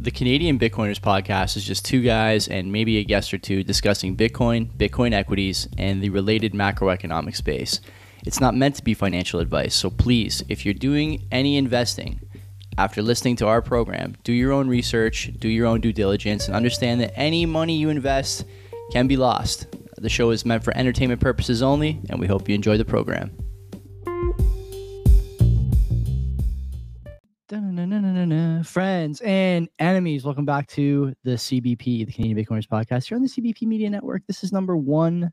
The Canadian Bitcoiners podcast is just two guys and maybe a guest or two discussing Bitcoin, Bitcoin equities, and the related macroeconomic space. It's not meant to be financial advice, so please, if you're doing any investing after listening to our program, do your own research, do your own due diligence, and understand that any money you invest can be lost. The show is meant for entertainment purposes only, and we hope you enjoy the program. Friends and enemies, welcome back to the CBP, the Canadian Bitcoiners podcast. Here on the CBP Media Network. This is number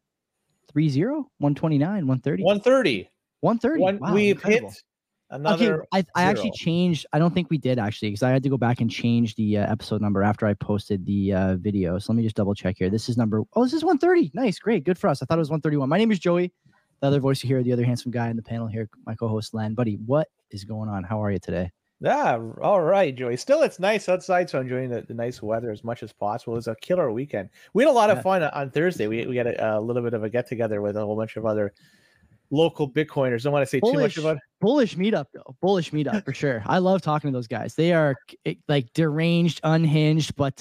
130, 129, 130. 130. 130. Wow, we've incredible. hit another. Okay, I actually changed. I don't think we did actually, because I had to go back and change the episode number after I posted the video. So let me just double check here. This is number. Oh, this is 130. Nice, great, good for us. I thought it was 131. My name is Joey. The other voice you hear, the other handsome guy in the panel here, my co-host Len. Buddy, what is going on? How are you today? Yeah, all right, Joey. Still, it's nice outside, so I'm enjoying the nice weather as much as possible. It was a killer weekend. We had a lot of fun on Thursday. We had a little bit of a get-together with a whole bunch of other local Bitcoiners. Don't want to say too much about it. Bullish meetup, though. Bullish meetup, for sure. I love talking to those guys. They are like deranged, unhinged, but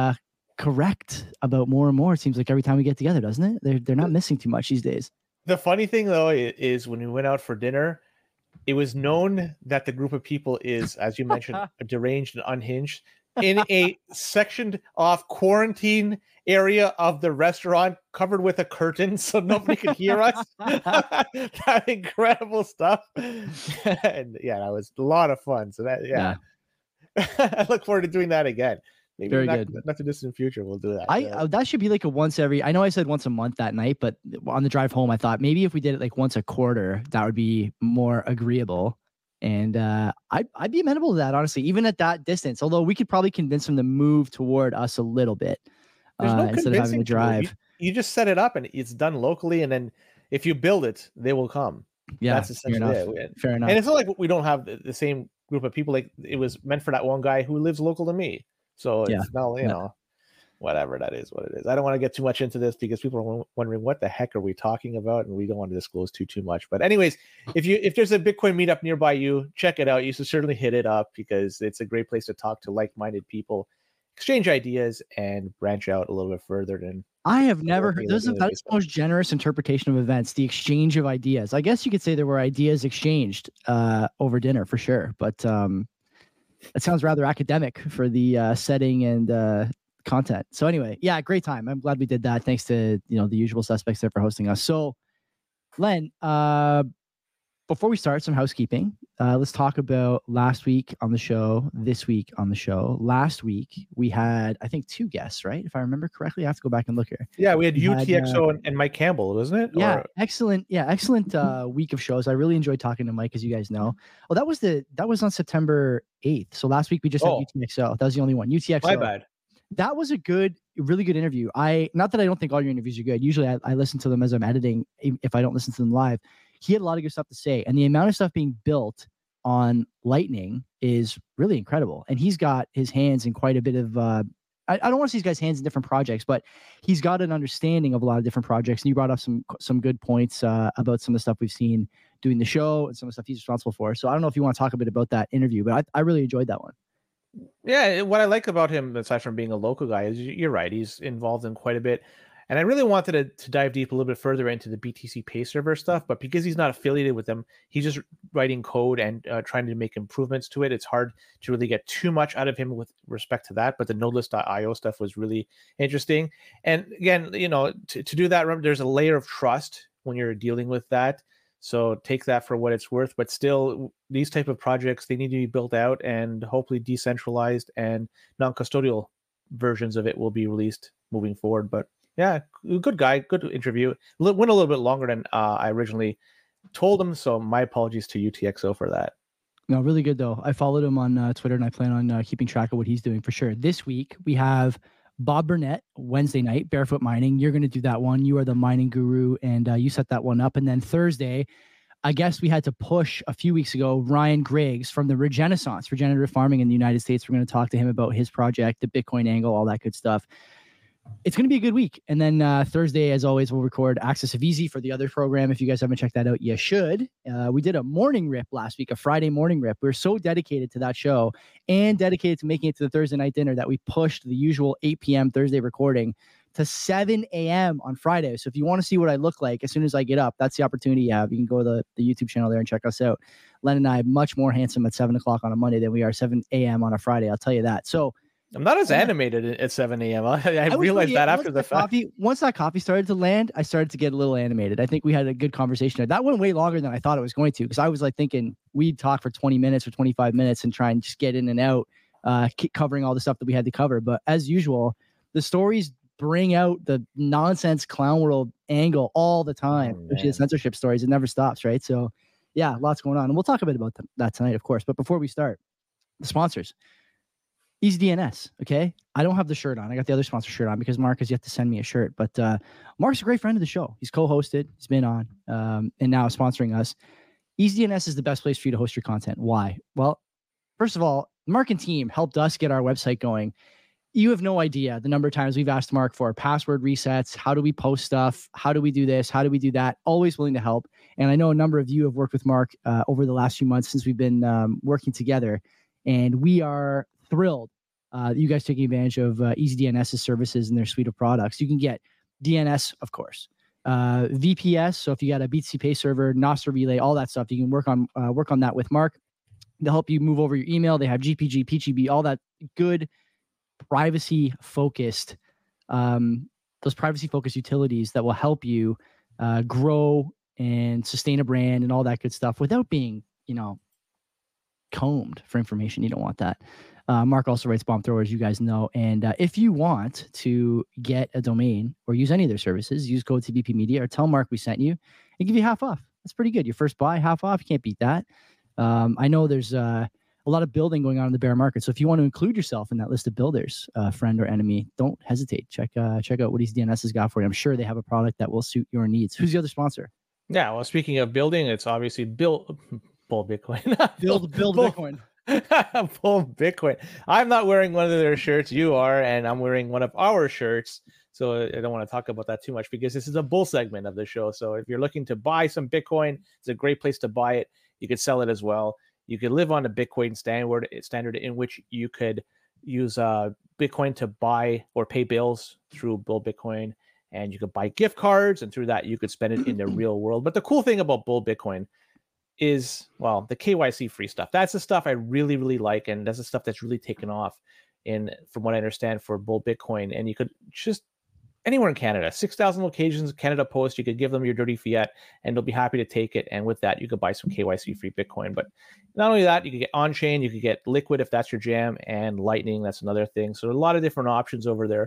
correct about more and more. It seems like every time we get together, doesn't it? They're not missing too much these days. The funny thing, though, is when we went out for dinner, it was known that the group of people is, as you mentioned, deranged and unhinged in a sectioned off quarantine area of the restaurant covered with a curtain so nobody could hear us. That incredible stuff. And yeah, that was a lot of fun. So that, I look forward to doing that again. Maybe very good. Not the distant future, we'll do that. That should be like a once every. I know I said once a month that night, but on the drive home, I thought maybe if we did it like once a quarter, that would be more agreeable. And I'd be amenable to that, honestly, even at that distance. Although we could probably convince them to move toward us a little bit instead of having to drive. You just set it up and it's done locally, and then if you build it, they will come. Yeah, that's essentially it. Fair enough. And it's not like we don't have the same group of people. Like it was meant for that one guy who lives local to me. So it's now, you know, whatever that is, what it is. I don't want to get too much into this because people are wondering what the heck are we talking about, and we don't want to disclose too much. But anyways, if there's a Bitcoin meetup nearby you, check it out. You should certainly hit it up because it's a great place to talk to like-minded people, exchange ideas, and branch out a little bit further. Than I have never heard. That's the most generous interpretation of events, the exchange of ideas. I guess you could say there were ideas exchanged over dinner for sure, but it sounds rather academic for the setting and content. So anyway, yeah, great time. I'm glad we did that. Thanks to the usual suspects there for hosting us. So, Len, before we start, some housekeeping. Let's talk about last week on the show, this week on the show. Last week we had, I think, 2 guests, right? If I remember correctly, I have to go back and look here. Yeah, we had UTXO and Mike Campbell, wasn't it? Yeah, excellent. Yeah, excellent week of shows. I really enjoyed talking to Mike, as you guys know. Oh, that was on September 8th. So last week we just had UTXO. That was the only one. UTXO. My bad. That was a really good interview. Not that I don't think all your interviews are good. Usually I listen to them as I'm editing if I don't listen to them live. He had a lot of good stuff to say, and the amount of stuff being built on Lightning is really incredible. And he's got his hands in quite a bit of I don't want to see these guys' hands in different projects, but he's got an understanding of a lot of different projects. And you brought up some good points about some of the stuff we've seen doing the show and some of the stuff he's responsible for. So I don't know if you want to talk a bit about that interview, but I really enjoyed that one. Yeah, what I like about him, aside from being a local guy, is you're right. He's involved in quite a bit. And I really wanted to dive deep a little bit further into the BTC Pay Server stuff, but because he's not affiliated with them, he's just writing code and trying to make improvements to it. It's hard to really get too much out of him with respect to that, but the Nodeless.io stuff was really interesting. And again, to do that, remember, there's a layer of trust when you're dealing with that. So take that for what it's worth, but still these type of projects, they need to be built out and hopefully decentralized and non-custodial versions of it will be released moving forward. But yeah, good guy, good interview. Went a little bit longer than I originally told him. So my apologies to UTXO for that. No, really good though. I followed him on Twitter and I plan on keeping track of what he's doing for sure. This week we have Bob Burnett, Wednesday night, Barefoot Mining. You're going to do that one. You are the mining guru, and you set that one up. And then Thursday, I guess we had to push a few weeks ago, Ryan Griggs from the Regeneron farming in the United States. We're going to talk to him about his project, the Bitcoin angle, all that good stuff. it's going to be a good week. And then Thursday, as always, we'll record Access of Easy for the other program. If you guys haven't checked that out, you should. We did a morning rip last week, a Friday morning rip. We're so dedicated to that show and dedicated to making it to the Thursday night dinner that we pushed the usual 8 p.m. Thursday recording to 7 a.m. on Friday. So if you want to see what I look like as soon as I get up, that's the opportunity you have. You can go to the YouTube channel there and check us out. Len and I are much more handsome at 7 o'clock on a Monday than we are 7 a.m. on a Friday. I'll tell you that. So I'm not as animated at 7 a.m. I realized that after the fact. Once that coffee started to land, I started to get a little animated. I think we had a good conversation there. That went way longer than I thought it was going to, because I was like thinking we'd talk for 20 minutes or 25 minutes and try and just get in and out, keep covering all the stuff that we had to cover. But as usual, the stories bring out the nonsense clown world angle all the time, which is censorship stories. It never stops, right? So yeah, lots going on. And we'll talk a bit about that tonight, of course. But before we start, the sponsors. EasyDNS, okay? I don't have the shirt on. I got the other sponsor shirt on because Mark has yet to send me a shirt. But Mark's a great friend of the show. He's co-hosted. He's been on and now sponsoring us. EasyDNS is the best place for you to host your content. Why? Well, first of all, Mark and team helped us get our website going. You have no idea the number of times we've asked Mark for password resets. How do we post stuff? How do we do this? How do we do that? Always willing to help. And I know a number of you have worked with Mark over the last few months since we've been working together. And we are thrilled you guys taking advantage of EasyDNS's services and their suite of products. You can get DNS, of course, VPS. So if you got a BTC Pay server, Nostr Relay, all that stuff, you can work on that with Mark. They'll help you move over your email. They have GPG, PGP, all that good privacy-focused, those privacy-focused utilities that will help you grow and sustain a brand and all that good stuff without being, combed for information. You don't want that. Mark also writes Bomb Throwers, you guys know. And if you want to get a domain or use any of their services, use code TBP Media or tell Mark we sent you and give you half off. That's pretty good. Your first buy, half off. You can't beat that. I know there's a lot of building going on in the bear market. So if you want to include yourself in that list of builders, friend or enemy, don't hesitate. Check out what EasyDNS has got for you. I'm sure they have a product that will suit your needs. Who's the other sponsor? Yeah, well, speaking of building, it's obviously Bull Bitcoin. Build Bitcoin. Bull Bitcoin. I'm not wearing one of their shirts. You are, and I'm wearing one of our shirts. So I don't want to talk about that too much because this is a bull segment of the show. So if you're looking to buy some Bitcoin, it's a great place to buy it. You could sell it as well. You could live on a Bitcoin standard in which you could use Bitcoin to buy or pay bills through Bull Bitcoin, and you could buy gift cards, and through that you could spend it in the real world. But the cool thing about Bull Bitcoin is, well, the KYC free stuff. That's the stuff I really, really like, and that's the stuff that's really taken off from what I understand, for Bull Bitcoin. And you could just anywhere in Canada, 6,000 locations, Canada Post, you could give them your dirty fiat and they'll be happy to take it. And with that, you could buy some KYC free Bitcoin. But not only that, you could get on-chain, you could get Liquid if that's your jam, and Lightning, that's another thing. So a lot of different options over there.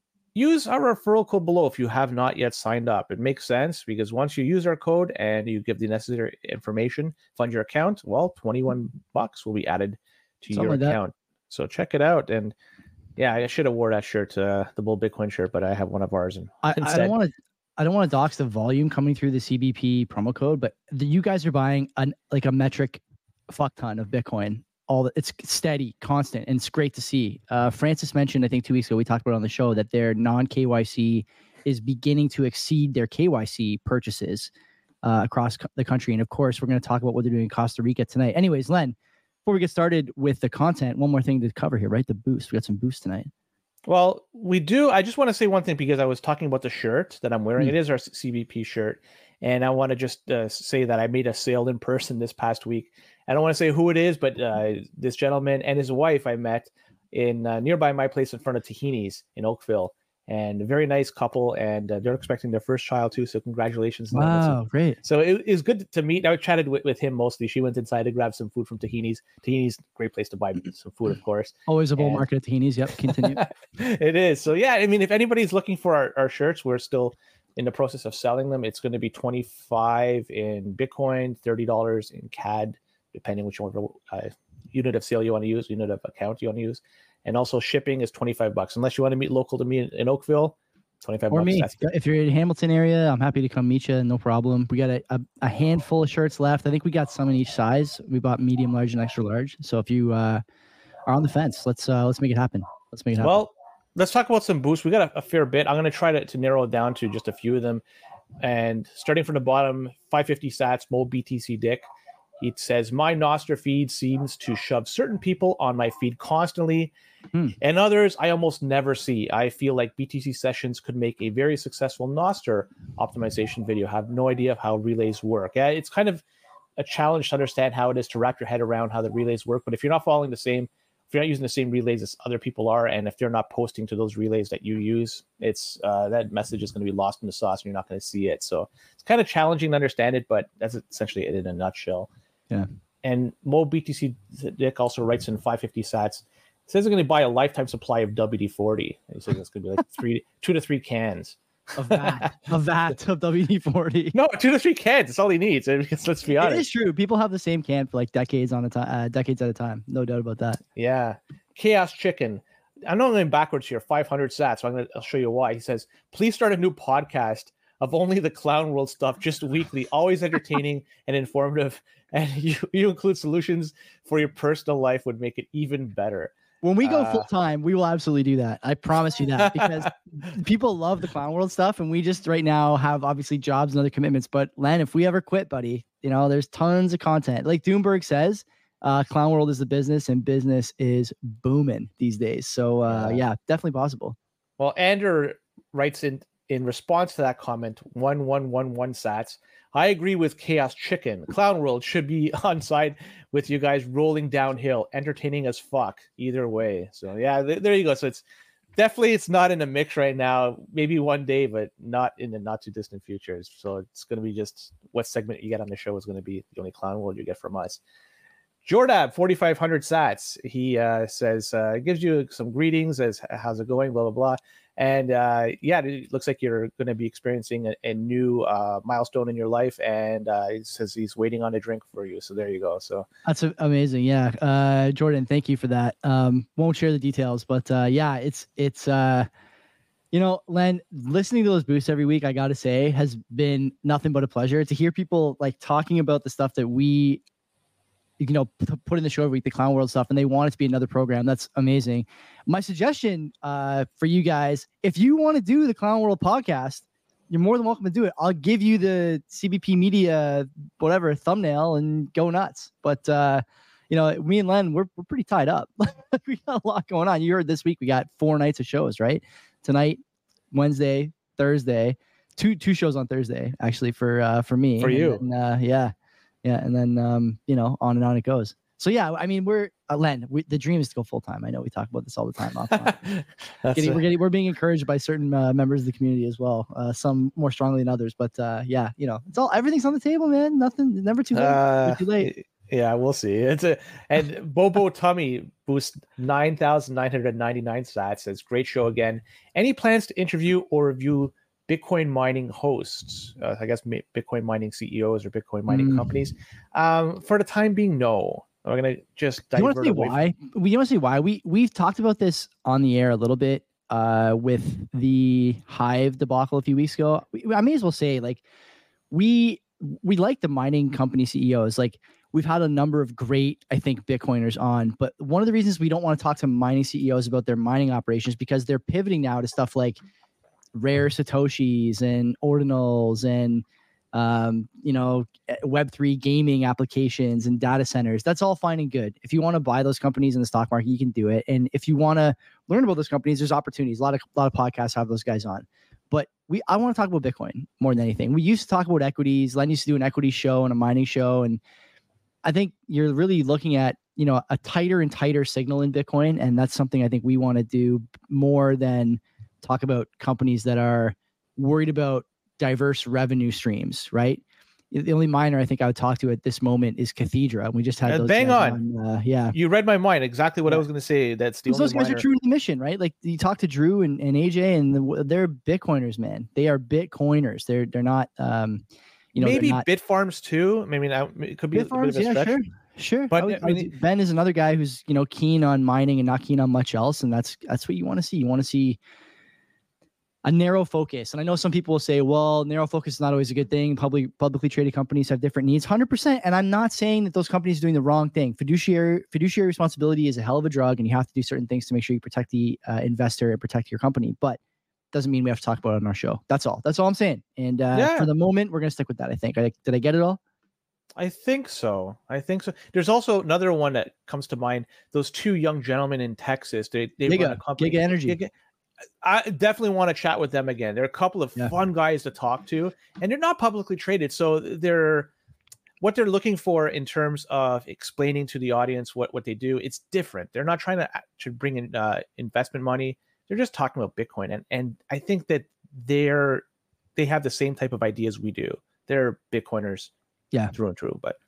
Use our referral code below if you have not yet signed up. It makes sense because once you use our code and you give the necessary information, fund your account, well, $21 will be added to your account. So check it out. And yeah, I should have wore that shirt, the Bull Bitcoin shirt, but I have one of ours. And I don't want to dox the volume coming through the CBP promo code, but you guys are buying a metric fuck ton of Bitcoin. It's steady, constant, and it's great to see. Francis mentioned, I think 2 weeks ago, we talked about it on the show, that their non-KYC is beginning to exceed their KYC purchases across the country. And of course, we're going to talk about what they're doing in Costa Rica tonight. Anyways, Len, before we get started with the content, one more thing to cover here, right? The boost. We got some boost tonight. Well, we do. I just want to say one thing because I was talking about the shirt that I'm wearing. It is our CBP shirt. And I want to just say that I made a sale in person this past week. I don't want to say who it is, but this gentleman and his wife I met in nearby my place in front of Tahini's in Oakville. And a very nice couple, and they're expecting their first child too. So congratulations. Wow, great. So it is good to meet. I chatted with him mostly. She went inside to grab some food from Tahini's. Tahini's, great place to buy some food, of course. Always a bull market at Tahini's. Yep, continue. It is. So yeah, I mean, if anybody's looking for our shirts, we're still in the process of selling them. It's going to be $25 in Bitcoin, $30 in CAD, depending which one unit of sale you want to use, unit of account you want to use. And also shipping is $25. Unless you want to meet local to me in Oakville, $25. Or me. If you're in the Hamilton area, I'm happy to come meet you. No problem. We got a handful of shirts left. I think we got some in each size. We bought medium, large, and extra large. So if you are on the fence, let's make it happen. Let's make it happen. Well, let's talk about some boosts. We got a fair bit. I'm going to try to narrow it down to just a few of them. And starting from the bottom, 550 sats, Mo BTC Dick. It says, my Nostr feed seems to shove certain people on my feed constantly, and others I almost never see. I feel like BTC sessions could make a very successful Nostr optimization video. I have no idea of how relays work. Yeah, it's kind of a challenge to understand how it is to wrap your head around how the relays work. But if you're not following if you're not using the same relays as other people are, and if they're not posting to those relays that you use, it's that message is going to be lost in the sauce and you're not going to see it. So it's kind of challenging to understand it, but that's essentially it in a nutshell. Yeah. And Mo BTC Dick also writes in 550 sats. It says they're going to buy a lifetime supply of WD-40. He says it's going to be like 2 to 3 cans. Of that of WD-40. No, 2 to 3 cans. That's all he needs. Because let's be honest. It is true. People have the same can for like decades at a time. No doubt about that. Yeah. Chaos Chicken. I'm not going backwards here. 500 sats. So I'll show you why. He says, please start a new podcast of only the Clown World stuff, just weekly, always entertaining and informative. And you include solutions for your personal life would make it even better. When we go full time, we will absolutely do that. I promise you that, because people love the Clown World stuff, and we just right now have obviously jobs and other commitments. But Len, if we ever quit, buddy, there's tons of content. Like Doomberg says, Clown World is the business, and business is booming these days. So yeah, definitely possible. Well, Andrew writes in response to that comment, 1111 sats. I agree with Chaos Chicken. Clown World should be on side with you guys rolling downhill, entertaining as fuck either way. So yeah, there you go. So it's not in the mix right now. Maybe one day, but not in the not too distant future. So it's going to be just what segment you get on the show is going to be the only Clown World you get from us. Jordab 4,500 sats. He says gives you some greetings as how's it going, blah blah blah. And yeah, it looks like you're going to be experiencing a new milestone in your life. And he says he's waiting on a drink for you. So there you go. So that's amazing. Yeah. Jordan, thank you for that. Won't share the details, but yeah, it's Len, listening to those boosts every week, I got to say, has been nothing but a pleasure to hear people like talking about the stuff that we put in the show every week, the Clown World stuff, and they want it to be another program. That's amazing. My suggestion for you guys, if you want to do the Clown World podcast, you're more than welcome to do it. I'll give you the CBP Media, whatever, thumbnail and go nuts. But, me and Len, we're pretty tied up. We got a lot going on. You heard this week, we got 4 nights of shows, right? Tonight, Wednesday, Thursday, two shows on Thursday, actually, for me. For you. And then, yeah, and then on and on it goes. So yeah, I mean, we're Len. The dream is to go full time. I know we talk about this all the time. We're being encouraged by certain members of the community as well. Some more strongly than others, but yeah, everything's on the table, man. Nothing, never too late. Too late. Yeah, we'll see. And Bobo Tummy boosts 9,999 sats. Says great show again. Any plans to interview or review Bitcoin mining hosts, I guess Bitcoin mining CEOs or Bitcoin mining companies? For the time being, no. We're gonna just divert away. You want to say why? We've talked about this on the air a little bit with the Hive debacle a few weeks ago. I may as well say, like, we like the mining company CEOs. Like, we've had a number of great, I think, Bitcoiners on, but one of the reasons we don't want to talk to mining CEOs about their mining operations because they're pivoting now to stuff like rare Satoshis and ordinals and Web3 gaming applications and data centers. That's all fine and good. If you want to buy those companies in the stock market, you can do it. And if you want to learn about those companies, there's opportunities. A lot of podcasts have those guys on. But I want to talk about Bitcoin more than anything. We used to talk about equities. Len used to do an equity show and a mining show. And I think you're really looking at, a tighter and tighter signal in Bitcoin. And that's something I think we want to do more than talk about companies that are worried about diverse revenue streams, right? The only miner I think I would talk to at this moment is Cathedra. We just had those bang on. Yeah. You read my mind. Exactly what I was going to say. That's the only those guys are true to the mission, right? Like you talk to Drew and AJ and they're Bitcoiners, man. They are Bitcoiners. They're not, maybe not... Bitfarms too. I mean, it could be Bitfarms, a bit of a stretch. Sure. But Ben is another guy who's, keen on mining and not keen on much else. And that's what you want to see. You want to see, a narrow focus. And I know some people will say, well, narrow focus is not always a good thing. Publicly traded companies have different needs, 100%. And I'm not saying that those companies are doing the wrong thing. Fiduciary responsibility is a hell of a drug, and you have to do certain things to make sure you protect the investor and protect your company. But doesn't mean we have to talk about it on our show. That's all I'm saying. And for the moment, we're going to stick with that. I think. Did I get it all? I think so. There's also another one that comes to mind. Those two young gentlemen in Texas. They run a company. Giga Energy. I definitely want to chat with them again. They're a couple of fun guys to talk to, and they're not publicly traded. So what they're looking for in terms of explaining to the audience what they do, it's different. They're not trying to bring in investment money. They're just talking about Bitcoin. And I think that they have the same type of ideas we do. They're Bitcoiners through and through. But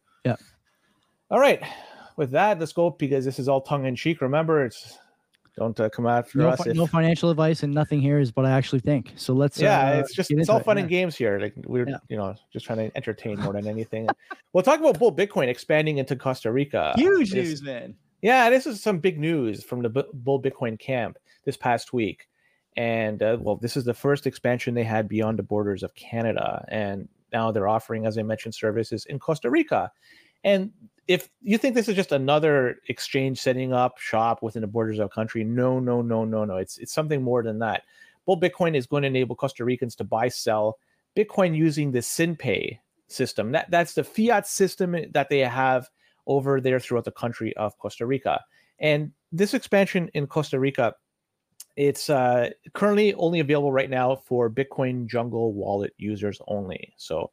all right. With that, let's go, because this is all tongue in cheek. Remember, don't come after us. No financial advice, and nothing here is what I actually think. So let's. It's all fun and games here. Like we're just trying to entertain more than anything. We'll talk about Bull Bitcoin expanding into Costa Rica. Huge news, man. Yeah, this is some big news from the Bull Bitcoin camp this past week, and this is the first expansion they had beyond the borders of Canada, and now they're offering, as I mentioned, services in Costa Rica, and. If you think this is just another exchange setting up shop within the borders of a country, no. It's something more than that. Bull Bitcoin is going to enable Costa Ricans to buy, sell Bitcoin using the SynPay system. That's the fiat system that they have over there throughout the country of Costa Rica. And this expansion in Costa Rica, it's currently only available right now for Bitcoin Jungle wallet users only. So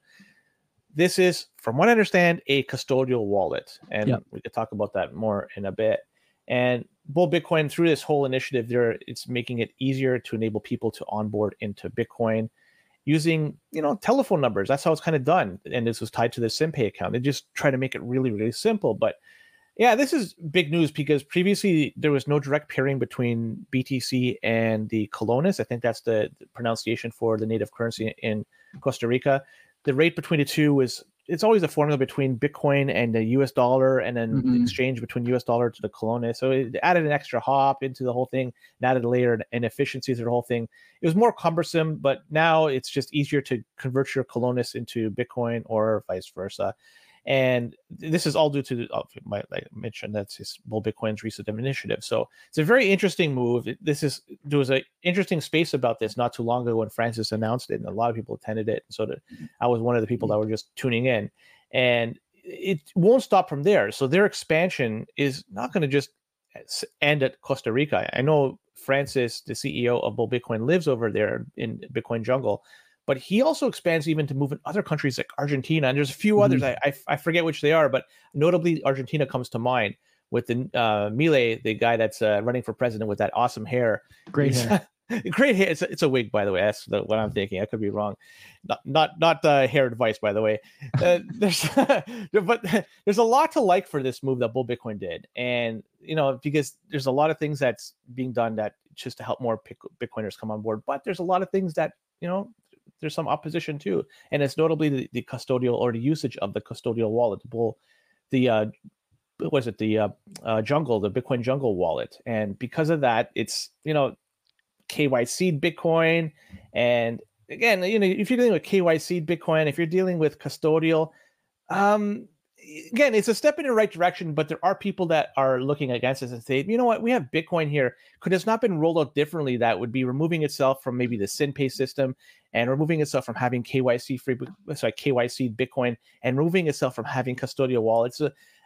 this is, from what I understand, a custodial wallet, and we could talk about that more in a bit. And Bull Bitcoin, through this whole initiative, it's making it easier to enable people to onboard into Bitcoin using, telephone numbers. That's how it's kind of done. And this was tied to the SynPay account. They just try to make it really, really simple. But yeah, this is big news, because previously there was no direct pairing between BTC and the colones. I think that's the pronunciation for the native currency in Costa Rica. The rate between the two it's always a formula between Bitcoin and the US dollar, and then the exchange between US dollar to the colones. So it added an extra hop into the whole thing, and added a layer and efficiency to the whole thing. It was more cumbersome, but now it's just easier to convert your colones into Bitcoin or vice versa. And this is all due to, like I mentioned, that's his Bull Bitcoin's recent initiative. So it's a very interesting move. There was an interesting space about this not too long ago when Francis announced it, and a lot of people attended it. So I was one of the people that were just tuning in, and it won't stop from there. So their expansion is not going to just end at Costa Rica. I know Francis, the CEO of Bull Bitcoin, lives over there in Bitcoin Jungle, but he also expands even to move in other countries like Argentina. And there's a few others. I forget which they are, but notably Argentina comes to mind with the Milei, the guy that's running for president with that awesome hair. Great hair. Great hair. It's a wig, by the way. That's what I'm thinking. I could be wrong. Not hair advice, by the way. But there's a lot to like for this move that Bull Bitcoin did. And, because there's a lot of things that's being done that just to help more Bitcoiners come on board. But there's a lot of things that, there's some opposition too, and it's notably the custodial, or the usage of the custodial wallet, the Jungle, the Bitcoin Jungle wallet. And because of that, it's KYC Bitcoin. And again, if you're dealing with KYC Bitcoin, if you're dealing with custodial, again, it's a step in the right direction, but there are people that are looking against us and say, you know what, we have Bitcoin here. Could it's not been rolled out differently? That would be removing itself from maybe the SynPay system, and removing itself from having KYC Bitcoin, and removing itself from having custodial wallets.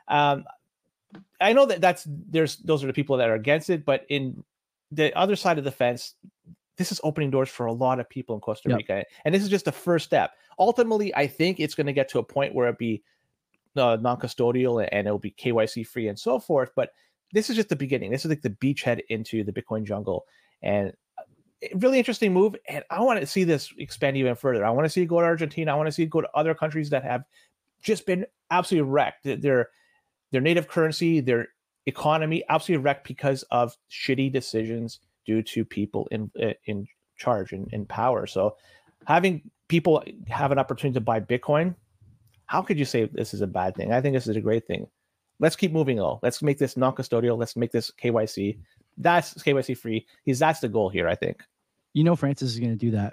I know those are the people that are against it, but in the other side of the fence, this is opening doors for a lot of people in Costa Rica. And this is just the first step. Ultimately, I think it's going to get to a point where it'll be non-custodial and it'll be KYC free and so forth. But this is just the beginning. This is like the beachhead into the Bitcoin jungle, and really interesting move. And I want to see this expand even further. I want to see it go to Argentina. I want to see it go to other countries that have just been absolutely wrecked. Their native currency, their economy, absolutely wrecked because of shitty decisions due to people in charge and in power. So having people have an opportunity to buy Bitcoin, how could you say this is a bad thing? I think this is a great thing. Let's keep moving on. Let's make this non-custodial. Let's make this KYC. That's KYC free. That's the goal here, I think. You know, Francis is going to do that.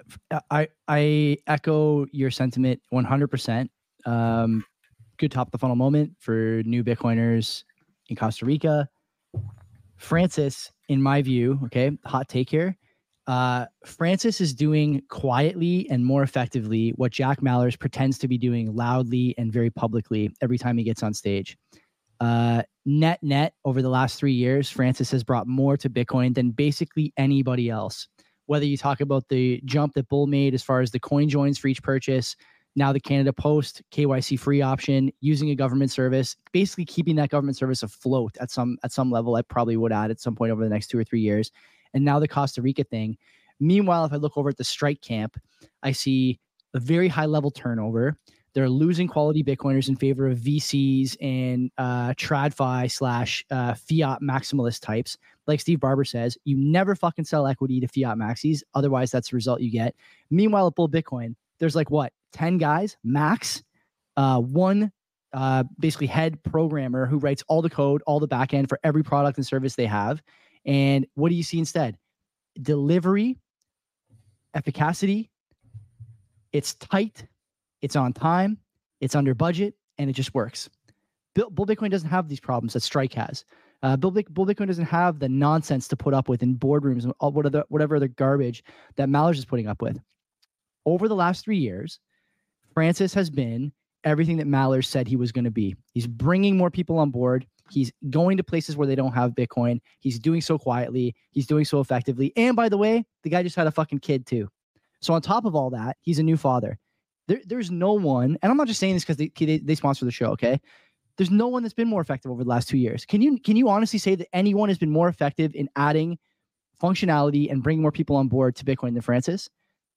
I echo your sentiment 100%. Good top of the funnel moment for new Bitcoiners in Costa Rica. Francis, in my view, okay, hot take here. Francis is doing quietly and more effectively what Jack Mallers pretends to be doing loudly and very publicly every time he gets on stage. Net over the last 3 years, Francis has brought more to Bitcoin than basically anybody else. Whether you talk about the jump that Bull made as far as the coin joins for each purchase, now the Canada Post KYC free option, using a government service, basically keeping that government service afloat at some level. I probably would add at some point over the next 2 or 3 years. And now the Costa Rica thing. Meanwhile, if I look over at the Strike camp, I see a very high level turnover. They're losing quality Bitcoiners in favor of VCs and TradFi / fiat maximalist types. Like Steve Barber says, you never fucking sell equity to fiat maxis. Otherwise, that's the result you get. Meanwhile, at Bull Bitcoin, there's like what, 10 guys max, one basically head programmer who writes all the code, all the back end for every product and service they have. And what do you see instead? Delivery, efficacy. It's tight. It's on time. It's under budget, and it just works. Bull Bitcoin doesn't have these problems that Strike has. Bull Bitcoin doesn't have the nonsense to put up with in boardrooms and whatever other garbage that Mallers is putting up with. Over the last 3 years, Francis has been everything that Mallers said he was going to be. He's bringing more people on board. He's going to places where they don't have Bitcoin. He's doing so quietly. He's doing so effectively. And by the way, the guy just had a fucking kid too. So on top of all that, he's a new father. There's no one, and I'm not just saying this because they sponsor the show, okay? There's no one that's been more effective over the last 2 years. Can you honestly say that anyone has been more effective in adding functionality and bringing more people on board to Bitcoin than Francis?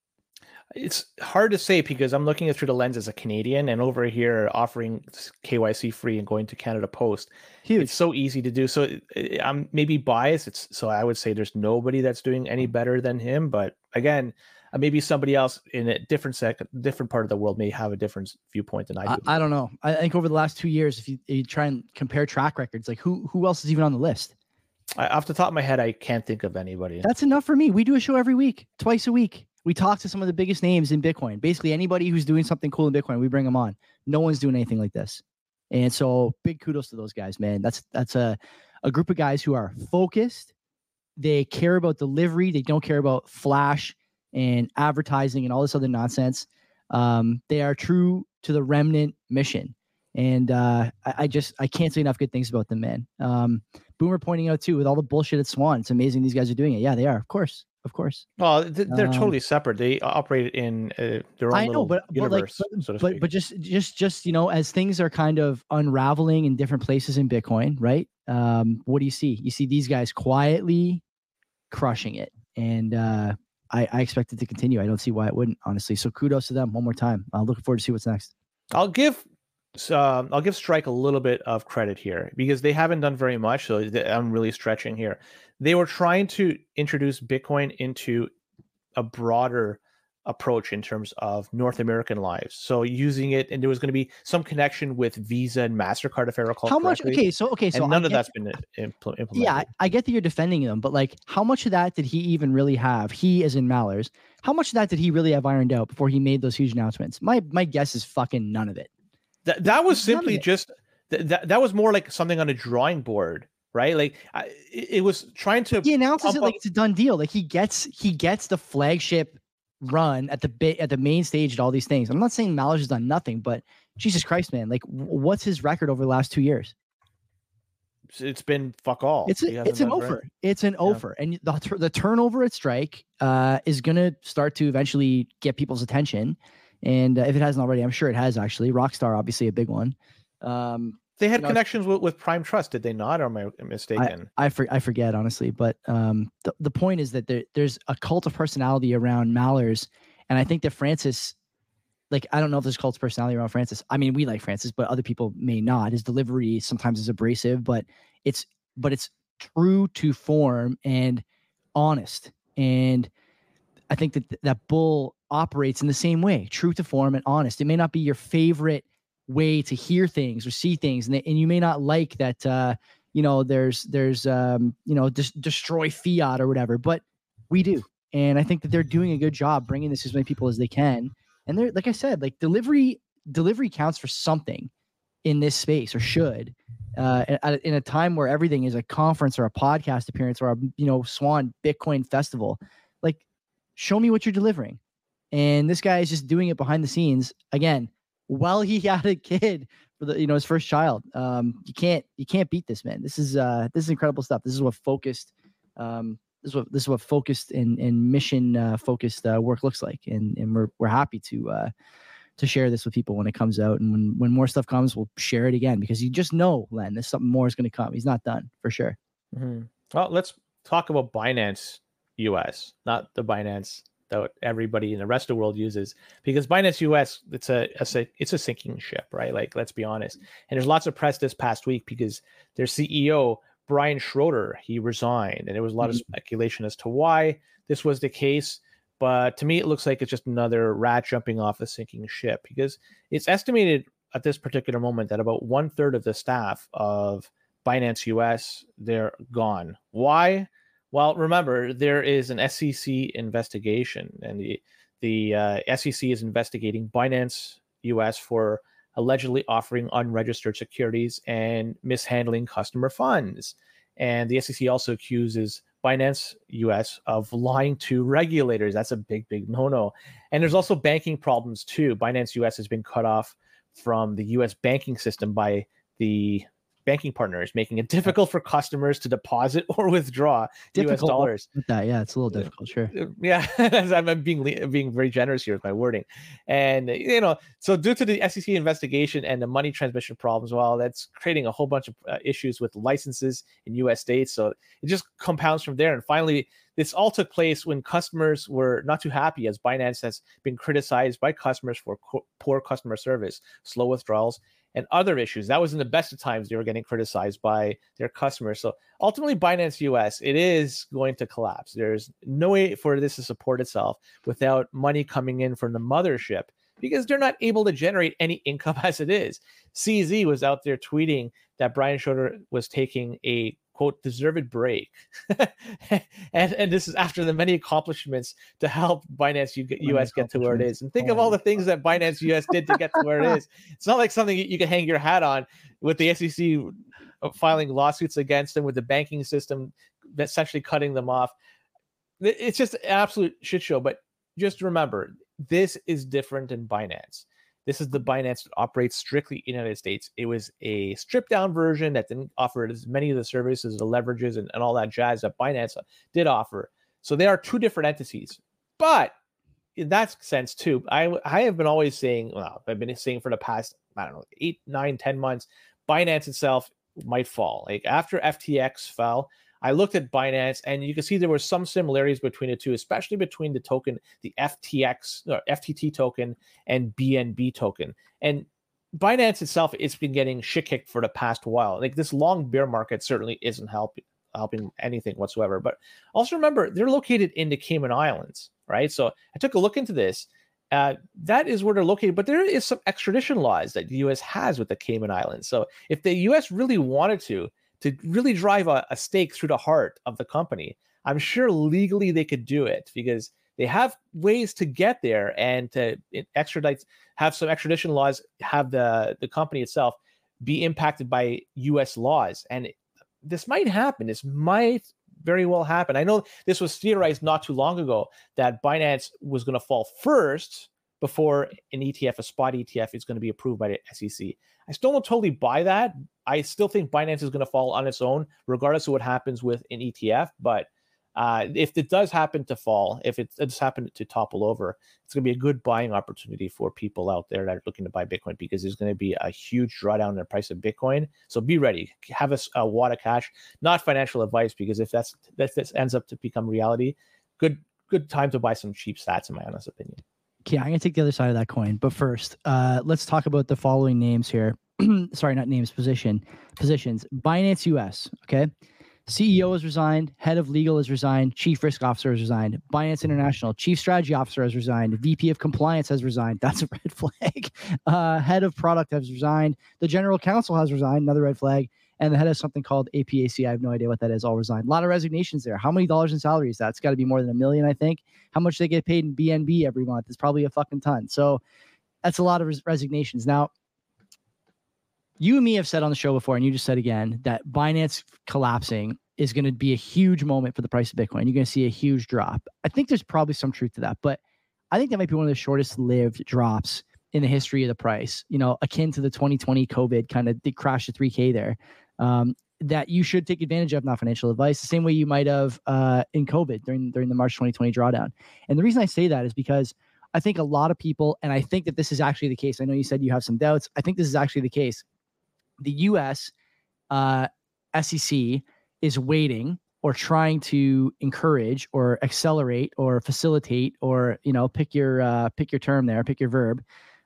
It's hard to say because I'm looking at it through the lens as a Canadian, and over here offering KYC free and going to Canada Post. Huge. It's so easy to do. So I'm maybe biased. So I would say there's nobody that's doing any better than him. But again, maybe somebody else in a different part of the world may have a different viewpoint than I do. I don't know. I think over the last 2 years, if you try and compare track records, like who else is even on the list? Off the top of my head, I can't think of anybody. That's enough for me. We do a show every week, twice a week. We talk to some of the biggest names in Bitcoin. Basically, anybody who's doing something cool in Bitcoin, we bring them on. No one's doing anything like this. And so big kudos to those guys, man. That's a group of guys who are focused. They care about delivery. They don't care about flash and advertising and all this other nonsense. They are true to the remnant mission. And I can't say enough good things about them, man. Boomer pointing out too, with all the bullshit at Swan, it's amazing these guys are doing it. Yeah, they are. Of course. Well, they're totally separate. They operate in their own little universe, so to speak. But just as things are kind of unraveling in different places in Bitcoin, right? What do you see? You see these guys quietly crushing it, and I expect it to continue. I don't see why it wouldn't, honestly. So kudos to them one more time. I'm looking forward to see what's next. I'll give Strike a little bit of credit here because they haven't done very much. So I'm really stretching here. They were trying to introduce Bitcoin into a broader approach in terms of North American lives. So using it, and there was going to be some connection with Visa and MasterCard, if I recall correctly. Okay, so none of that's been implemented. Yeah, I get that you're defending them, but like, how much of that did he even really have? He, as in Mallers, how much of that did he really have ironed out before he made those huge announcements? My guess is fucking none of it. That was simply just that was more like something on a drawing board, right? Like it was trying to. He announces it like it's a done deal. Like he gets the flagship run at the main stage at all these things. I'm not saying Mallers has done nothing, but Jesus Christ, man! Like, what's his record over the last 2 years? It's been fuck all. It's an over. It's an over, and the turnover at Strike is gonna start to eventually get people's attention. And if it hasn't already, I'm sure it has actually. Rockstar, obviously a big one. They had connections with Prime Trust, did they not? Or am I mistaken? I forget, honestly. But the point is that there's a cult of personality around Mallers. And I think that Francis, like, I don't know if there's cult of personality around Francis. I mean, we like Francis, but other people may not. His delivery sometimes is abrasive, but it's true to form and honest. And I think that Bull operates in the same way, true to form and honest. It may not be your favorite way to hear things or see things, and you may not like that. There's destroy fiat or whatever, but we do. And I think that they're doing a good job bringing this to as many people as they can. And they're, like I said, like delivery counts for something in this space, or should, in a time where everything is a conference or a podcast appearance or a, Swan Bitcoin festival. Like, show me what you're delivering. And this guy is just doing it behind the scenes again, while he had a kid for the, his first child. You can't beat this, man. This is incredible stuff. This is what focused, this is what focused and mission focused work looks like. And we're happy to share this with people when it comes out. And when more stuff comes, we'll share it again, because you just know, Len, there's something more is going to come. He's not done, for sure. Mm-hmm. Well, let's talk about Binance US, not the Binance that everybody in the rest of the world uses, because Binance US, it's a sinking ship, right? Like, let's be honest. And there's lots of press this past week because their CEO, Brian Schroeder, he resigned, and there was a lot of speculation as to why this was the case. But to me, it looks like it's just another rat jumping off a sinking ship, because it's estimated at this particular moment that about 1/3 of the staff of Binance US, they're gone. Why? Well, remember, there is an SEC investigation, and the SEC is investigating Binance US for allegedly offering unregistered securities and mishandling customer funds. And the SEC also accuses Binance US of lying to regulators. That's a big no-no. And there's also banking problems too. Binance US has been cut off from the US banking system by the banking partners, making it difficult for customers to deposit or withdraw US dollars. With that, yeah, it's a little difficult, sure. Yeah, I'm being very generous here with my wording. And, so due to the SEC investigation and the money transmission problems, well, that's creating a whole bunch of issues with licenses in US states. So it just compounds from there. And finally, this all took place when customers were not too happy, as Binance has been criticized by customers for poor customer service, slow withdrawals, and other issues. That was in the best of times. They were getting criticized by their customers. So ultimately, Binance US, it is going to collapse. There's no way for this to support itself without money coming in from the mothership, because they're not able to generate any income as it is. CZ was out there tweeting that Brian Schroeder was taking a, quote, deserved break. and this is after the many accomplishments to help Binance US get to where it is. And think of all the things that Binance US did to get to where it is. It's not like something you can hang your hat on, with the SEC filing lawsuits against them, with the banking system essentially cutting them off. It's just an absolute shit show. But just remember, this is different than Binance. This is the Binance that operates strictly in the United States. It was a stripped down version that didn't offer as many of the services, the leverages, and all that jazz that Binance did offer. So they are two different entities. But in that sense, too, I have been always saying, well, I've been saying for the past, 8, 9, 10 months, Binance itself might fall. Like, after FTX fell, I looked at Binance, and you can see there were some similarities between the two, especially between the token, the FTT token, and BNB token. And Binance itself, it's been getting shit kicked for the past while. Like, this long bear market certainly isn't helping anything whatsoever. But also remember, they're located in the Cayman Islands, right? So I took a look into this. That is where they're located, but there is some extradition laws that the U.S. has with the Cayman Islands. So if the U.S. really wanted to really drive a stake through the heart of the company, I'm sure legally they could do it, because they have ways to get there and to extradite, have some extradition laws, have the company itself be impacted by U.S. laws. And this might happen. This might very well happen. I know this was theorized not too long ago that Binance was going to fall first before an ETF, a spot ETF, is going to be approved by the SEC. I still don't totally buy that. I still think Binance is going to fall on its own, regardless of what happens with an ETF. But if it does happen to fall, if it does happen to topple over, it's going to be a good buying opportunity for people out there that are looking to buy Bitcoin, because there's going to be a huge drawdown in the price of Bitcoin. So be ready. Have a wad of cash. Not financial advice, because if that ends up to become reality, good time to buy some cheap sats, in my honest opinion. Okay, I'm going to take the other side of that coin. But first, let's talk about the following names here. Sorry, not names, positions. Binance US, okay? CEO has resigned. Head of legal has resigned. Chief risk officer has resigned. Binance International chief strategy officer has resigned. VP of compliance has resigned. That's a red flag. Head of product has resigned. The general counsel has resigned. Another red flag. and the head of something called APAC. I have no idea what that is. All resigned. A lot of resignations there. How many dollars in salary is that? It's got to be more than $1 million, I think. How much they get paid in BNB every month is probably a fucking ton. So that's a lot of resignations. Now, you and me have said on the show before, and you just said again, that Binance collapsing is going to be a huge moment for the price of Bitcoin. You're going to see a huge drop. I think there's probably some truth to that, but I think that might be one of the shortest lived drops in the history of the price, akin to the 2020 COVID kind of crash to 3K there, that you should take advantage of, not financial advice, the same way you might have in COVID during the March 2020 drawdown. And the reason I say that is because I think a lot of people, and I think that this is actually the case. I know you said you have some doubts. I think this is actually the case. The US SEC is waiting or trying to encourage or accelerate or facilitate or, pick your term there, pick your verb,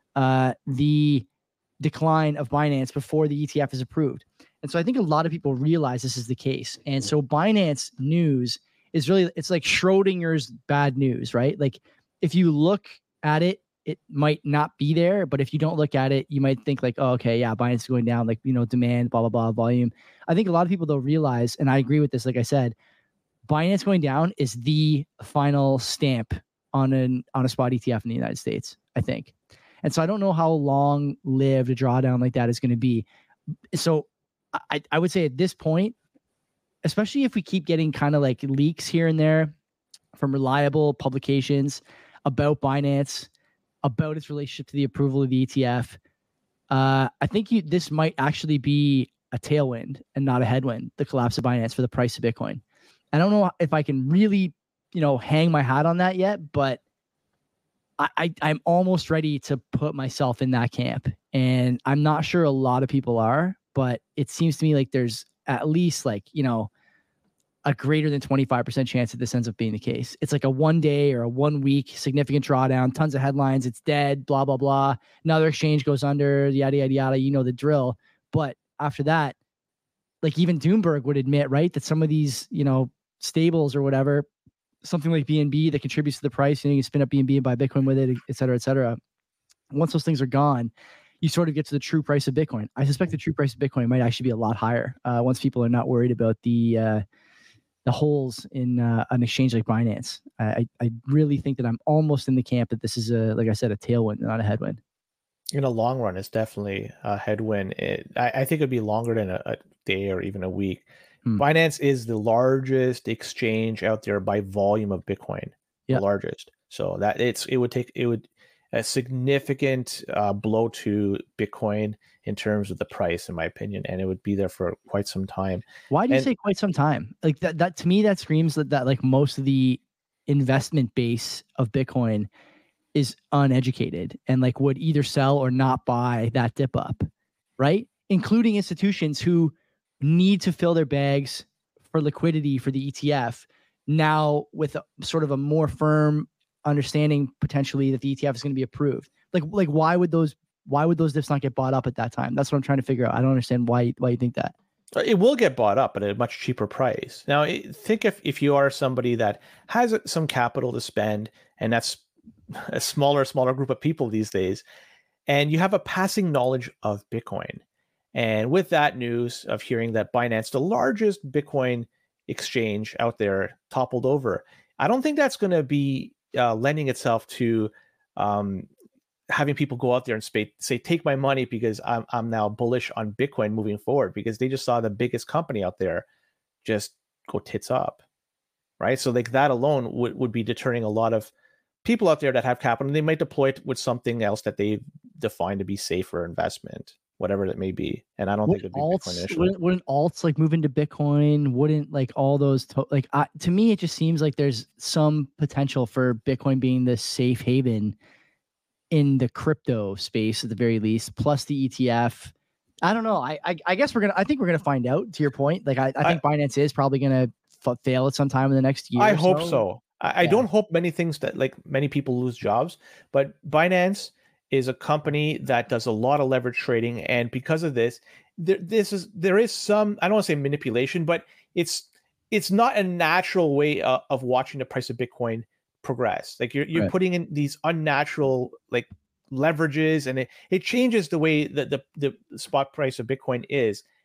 the decline of Binance before the ETF is approved. And so I think a lot of people realize this is the case. And so Binance news is really, it's like Schrodinger's bad news, right? Like if you look at it, it might not be there, but if you don't look at it, you might think like, oh, okay, yeah, Binance is going down, like, demand, blah, blah, blah, volume. I think a lot of people don't realize, and I agree with this, like I said, Binance going down is the final stamp on a spot ETF in the United States, I think. And so I don't know how long lived a drawdown like that is going to be. So I would say at this point, especially if we keep getting kind of like leaks here and there from reliable publications about Binance, about its relationship to the approval of the ETF, I think this might actually be a tailwind and not a headwind, the collapse of Binance for the price of Bitcoin. I don't know if I can really, hang my hat on that yet, but I'm almost ready to put myself in that camp. And I'm not sure a lot of people are, but it seems to me like there's at least like, a greater than 25% chance that this ends up being the case. It's like a 1 day or a 1 week significant drawdown, tons of headlines, it's dead, blah, blah, blah. Another exchange goes under, yada, yada, yada, the drill. But after that, like even Doomberg would admit, right, that some of these, stables or whatever, something like BNB that contributes to the price, you can spin up BNB and buy Bitcoin with it, et cetera, et cetera. Once those things are gone, you sort of get to the true price of Bitcoin. I suspect the true price of Bitcoin might actually be a lot higher once people are not worried about the holes in an exchange like Binance. I really think that I'm almost in the camp that this is like I said, a tailwind, not a headwind. In a long run, it's definitely a headwind. I think it'd be longer than a day or even a week. Binance is the largest exchange out there by volume of Bitcoin, the largest. So that it would a significant blow to Bitcoin in terms of the price, in my opinion, and it would be there for quite some time. Why do you say quite some time? Like that to me, that screams that like most of the investment base of Bitcoin is uneducated and like would either sell or not buy that dip up, right? Including institutions who need to fill their bags for liquidity for the ETF now with sort of a more firm understanding potentially that the ETF is going to be approved. Like why would those dips not get bought up at that time? That's what I'm trying to figure out. I don't understand why you think that. It will get bought up at a much cheaper price. Now, think if you are somebody that has some capital to spend, and that's a smaller group of people these days, and you have a passing knowledge of Bitcoin. And with that news of hearing that Binance, the largest Bitcoin exchange out there, toppled over, I don't think that's going to be lending itself to having people go out there and say, take my money because I'm now bullish on Bitcoin moving forward, because they just saw the biggest company out there just go tits up, right? So like that alone would be deterring a lot of people out there that have capital, and they might deploy it with something else that they define to be safer investment, whatever that may be. And I don't think it'd be Bitcoin initially. Wouldn't alts like move into Bitcoin? Wouldn't like all those to me, it just seems like there's some potential for Bitcoin being the safe haven in the crypto space at the very least, plus the ETF. I don't know. I guess I think we're gonna find out, to your point. Like I think Binance is probably gonna fail at some time in the next year. I hope so. I don't hope many things that like many people lose jobs, but Binance is a company that does a lot of leverage trading, and because of this, there is some, I don't want to say manipulation, but it's not a natural way of watching the price of Bitcoin progress. Like you're putting in these unnatural like leverages, and it changes the way that the spot price of Bitcoin is.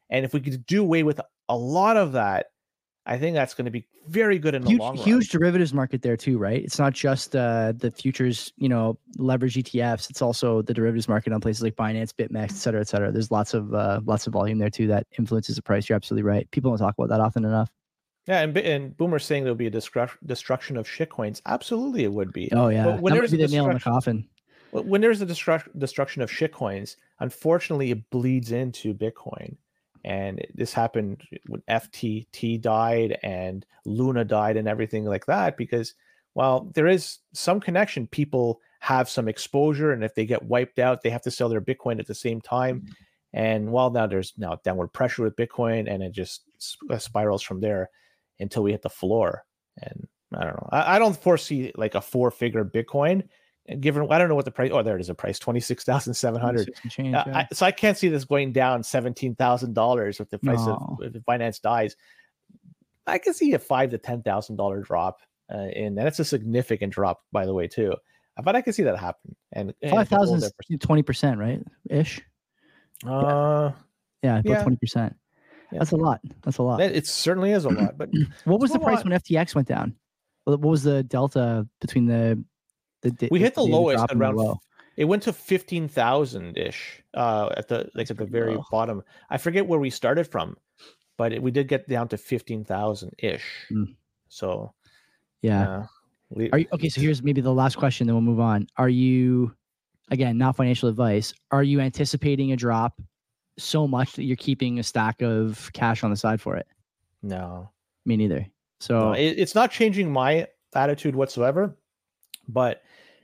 And if we could do away with a lot of that, I think that's going to be very good in the long run. Huge derivatives market there too, right? It's not just the futures, leverage ETFs. It's also the derivatives market on places like Binance, BitMEX, et cetera, et cetera. There's lots of volume there too that influences the price. You're absolutely right. People don't talk about that often enough. Yeah, and Boomer's saying there'll be a destruction of shitcoins. Absolutely, it would be. Oh yeah, but when that there's would be the nail in the coffin. When there's a destruction of shitcoins, unfortunately, it bleeds into Bitcoin. And this happened when FTT died and Luna died and everything like that, because while there is some connection, people have some exposure, and if they get wiped out, they have to sell their Bitcoin at the same time. And while now there's downward pressure with Bitcoin, and it just spirals from there until we hit the floor. And I don't know. I don't foresee like a 4-figure Bitcoin. Given, I don't know what the price. Oh, there it is. A price 26,700. So I can't see this going down $17,000 with the price of if Binance dies. I can see a $5,000 to $10,000 drop, and that's a significant drop, by the way, too. But I can see that happen. And 5,000 is 20%, right? Ish. Yeah, about 20%. Yeah. That's a lot. It certainly is a lot. But what was the price when FTX went down? What was the delta between we hit the lowest around it went to 15,000 ish at the very bottom. I forget where we started from, but we did get down to 15,000 ish. So yeah. Are you okay? So here's maybe the last question, then we'll move on. Are you, again, not financial advice, are you anticipating a drop so much that you're keeping a stack of cash on the side for it? No, me neither. So no, it's not changing my attitude whatsoever. But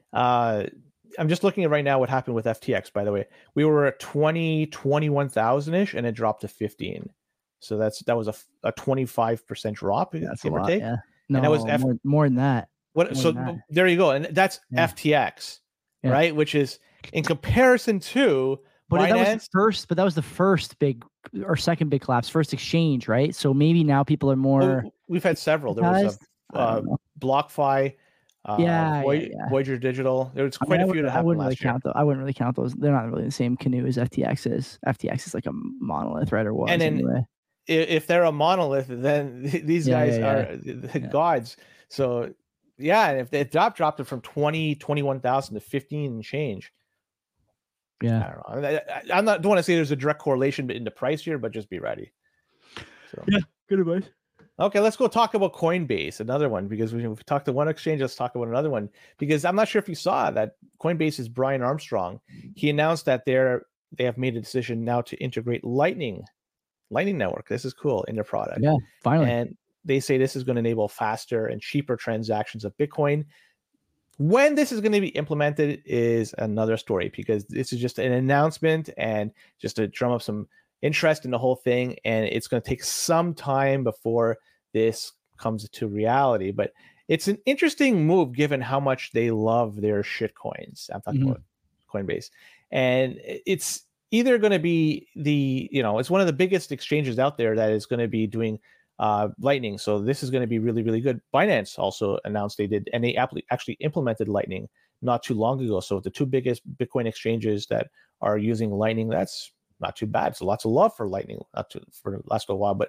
I'm just looking at right now what happened with FTX, by the way. We were at 21,000-ish, and it dropped to 15. So that was a 25% drop, that's give a lot, or take. Yeah. No, and that was more than that. There you go. And that's FTX, right? Which is in comparison to Binance. That was the first big or second big collapse, first exchange, right? So maybe now people are more. We've had several. There was BlockFi. Voyager Digital. There's quite a few that happened last year. I wouldn't really count those. They're not really in the same canoe as FTX is. FTX is like a monolith, right? Or was. And then anyway. If they're a monolith, then these guys are the gods. So if they dropped it from 21,000 to 15 and change. Yeah, I don't know. Don't want to say there's a direct correlation in the price here, but just be ready. So. Yeah, good advice. Okay, let's go talk about Coinbase, another one, because we've talked to one exchange. Let's talk about another one, because I'm not sure if you saw that Coinbase's Brian Armstrong. He announced that they have made a decision now to integrate Lightning Network. This is cool in their product. Yeah, finally. And they say this is going to enable faster and cheaper transactions of Bitcoin. When this is going to be implemented is another story, because this is just an announcement and just to drum up some interest in the whole thing, and it's going to take some time before this comes to reality. But it's an interesting move given how much they love their shit coins. I'm talking about Coinbase, and it's either going to be it's one of the biggest exchanges out there that is going to be doing Lightning. So this is going to be really, really good. Binance also announced they did, and they actually implemented Lightning not too long ago. So the two biggest Bitcoin exchanges that are using Lightning, that's not too bad. So lots of love for Lightning for the last little while, but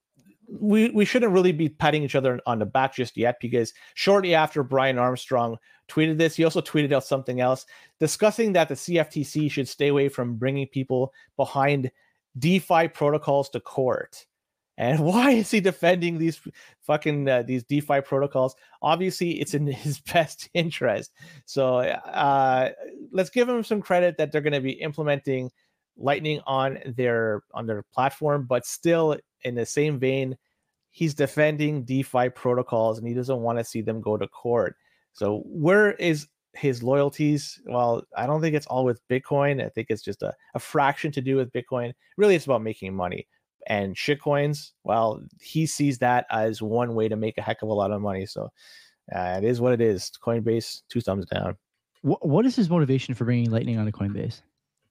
we shouldn't really be patting each other on the back just yet, because shortly after Brian Armstrong tweeted this, he also tweeted out something else discussing that the CFTC should stay away from bringing people behind DeFi protocols to court. And why is he defending these fucking these DeFi protocols? Obviously, it's in his best interest. So let's give him some credit that they're going to be implementing Lightning on their platform, but still in the same vein, he's defending DeFi protocols and he doesn't want to see them go to court. So where is his loyalties? Well, I don't think it's all with Bitcoin. I think it's just a fraction to do with Bitcoin. Really, it's about making money. And shitcoins, well, he sees that as one way to make a heck of a lot of money. So it is what it is. Coinbase, 2 thumbs down. What is his motivation for bringing Lightning onto Coinbase?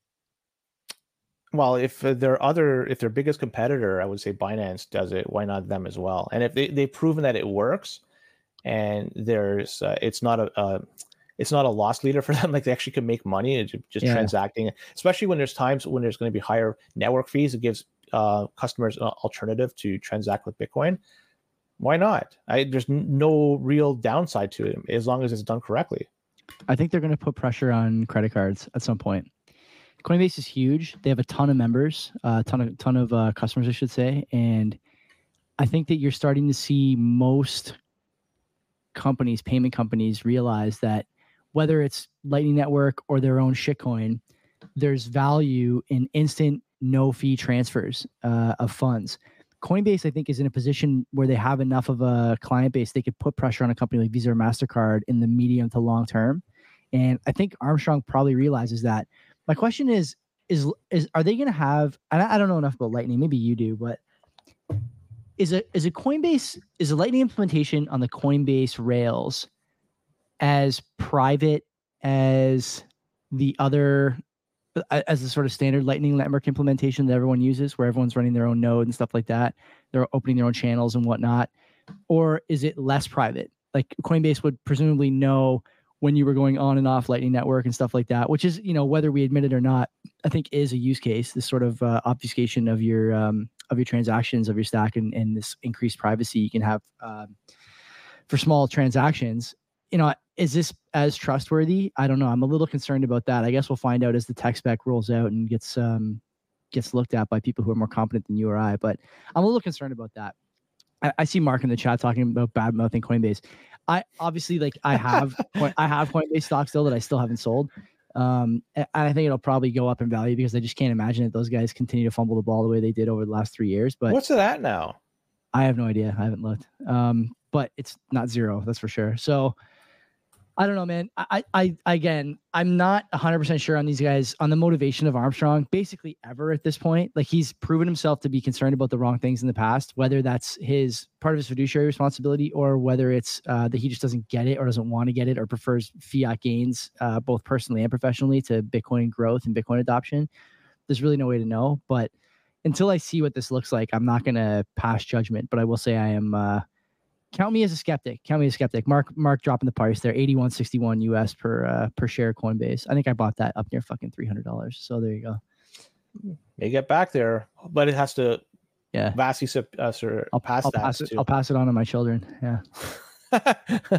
Well, if their biggest competitor, I would say Binance does it, why not them as well? And if they've proven that it works, and there's it's not a loss leader for them, like they actually can make money just transacting, especially when there's times when there's going to be higher network fees. It gives customers an alternative to transact with Bitcoin, why not? There's no real downside to it as long as it's done correctly. I think they're going to put pressure on credit cards at some point. Coinbase is huge. They have a ton of members, a ton of customers, I should say. And I think that you're starting to see most companies, payment companies, realize that whether it's Lightning Network or their own shitcoin, there's value in instant no fee transfers of funds. Coinbase, I think, is in a position where they have enough of a client base they could put pressure on a company like Visa or MasterCard in the medium to long term. And I think Armstrong probably realizes that. My question is are they going to have, and I don't know enough about Lightning, maybe you do, but is a Lightning implementation on the Coinbase rails as private as the other, as the sort of standard Lightning Network implementation that everyone uses, where everyone's running their own node and stuff like that? They're opening their own channels and whatnot. Or is it less private? Like Coinbase would presumably know when you were going on and off Lightning Network and stuff like that, which is, whether we admit it or not, I think is a use case, this sort of obfuscation of your transactions, of your stack, and this increased privacy you can have for small transactions. Is this as trustworthy? I don't know. I'm a little concerned about that. I guess we'll find out as the tech spec rolls out and gets looked at by people who are more competent than you or I. But I'm a little concerned about that. I see Mark in the chat talking about bad mouthing Coinbase. I obviously I have Coinbase stock still that I still haven't sold. And I think it'll probably go up in value because I just can't imagine that those guys continue to fumble the ball the way they did over the last 3 years. But what's it at now? I have no idea. I haven't looked. But it's not zero, that's for sure. So I don't know, man. Again, I'm not 100% sure on these guys, on the motivation of Armstrong, basically ever at this point. Like, he's proven himself to be concerned about the wrong things in the past, whether that's part of his fiduciary responsibility, or whether it's that he just doesn't get it or doesn't want to get it, or prefers fiat gains, both personally and professionally, to Bitcoin growth and Bitcoin adoption. There's really no way to know. But until I see what this looks like, I'm not going to pass judgment. But I will say I am... Count me as a skeptic. Mark dropping the price there, $81.61 US per share Coinbase. I think I bought that up near fucking $300. So there you go. May get back there, but it has to. Yeah. Vastly I'll pass it on to my children. Yeah.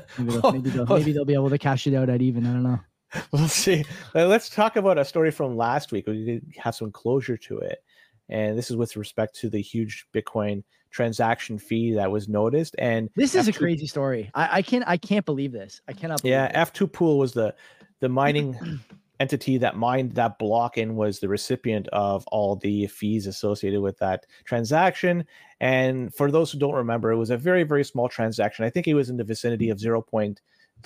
maybe they'll be able to cash it out at even. I don't know. We'll see. Let's talk about a story from last week. We did have some closure to it, and this is with respect to the huge Bitcoin transaction fee that was noticed. And this is a crazy story. I can't believe this. I cannot believe it. F2 Pool was the mining entity that mined that block and was the recipient of all the fees associated with that transaction. And for those who don't remember, it was a very, very small transaction. I think it was in the vicinity of 0.07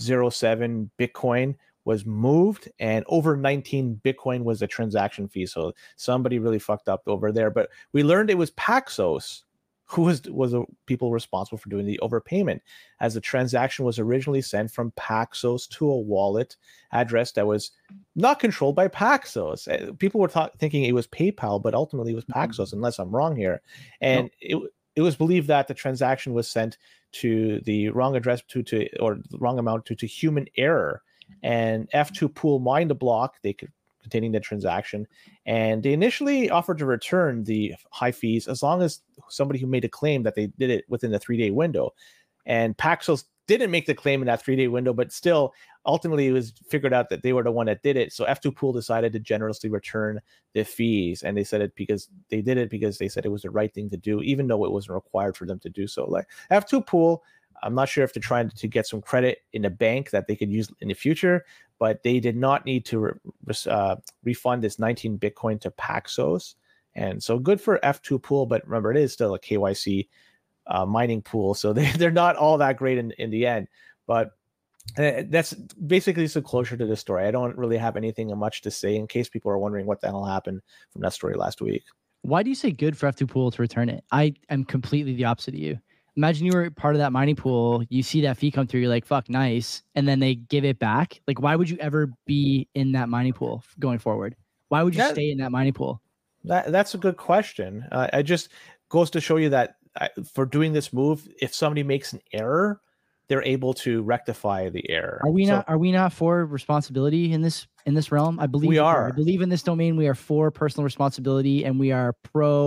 Bitcoin was moved, and over 19 Bitcoin was the transaction fee. So somebody really fucked up over there. But we learned it was Paxos who was the people responsible for doing the overpayment, as the transaction was originally sent from Paxos to a wallet address that was not controlled by Paxos. People were thinking it was PayPal, but ultimately it was Paxos, unless I'm wrong here. And it was believed that the transaction was sent to the wrong address or the wrong amount to human error. And F2 Pool mined a block containing the transaction, and they initially offered to return the high fees as long as somebody who made a claim that they did it within the 3-day window. And Paxos didn't make the claim in that 3-day window, but still, ultimately, it was figured out that they were the one that did it. So F2 Pool decided to generously return the fees, and they said it because they did it because they said it was the right thing to do, even though it wasn't required for them to do so. Like F2 Pool, I'm not sure if they're trying to get some credit in a bank that they could use in the future, but they did not need to refund this 19 Bitcoin to Paxos. And so good for F2 Pool, but remember, it is still a KYC mining pool, so they're not all that great in the end. But that's basically some closure to the story. I don't really have anything much to say in case people are wondering what the hell happened from that story last week. Why do you say good for F2 Pool to return it? I am completely the opposite of you. Imagine you were part of that mining pool, you see that fee come through, you're like, fuck, nice. And then they give it back. Like, why would you ever be in that mining pool going forward? Why would you stay in that mining pool? That's a good question. It just goes to show you that for doing this move, if somebody makes an error, they're able to rectify the error. Are we not for responsibility in this realm? I believe we are. I believe in this domain we are for personal responsibility, and we are pro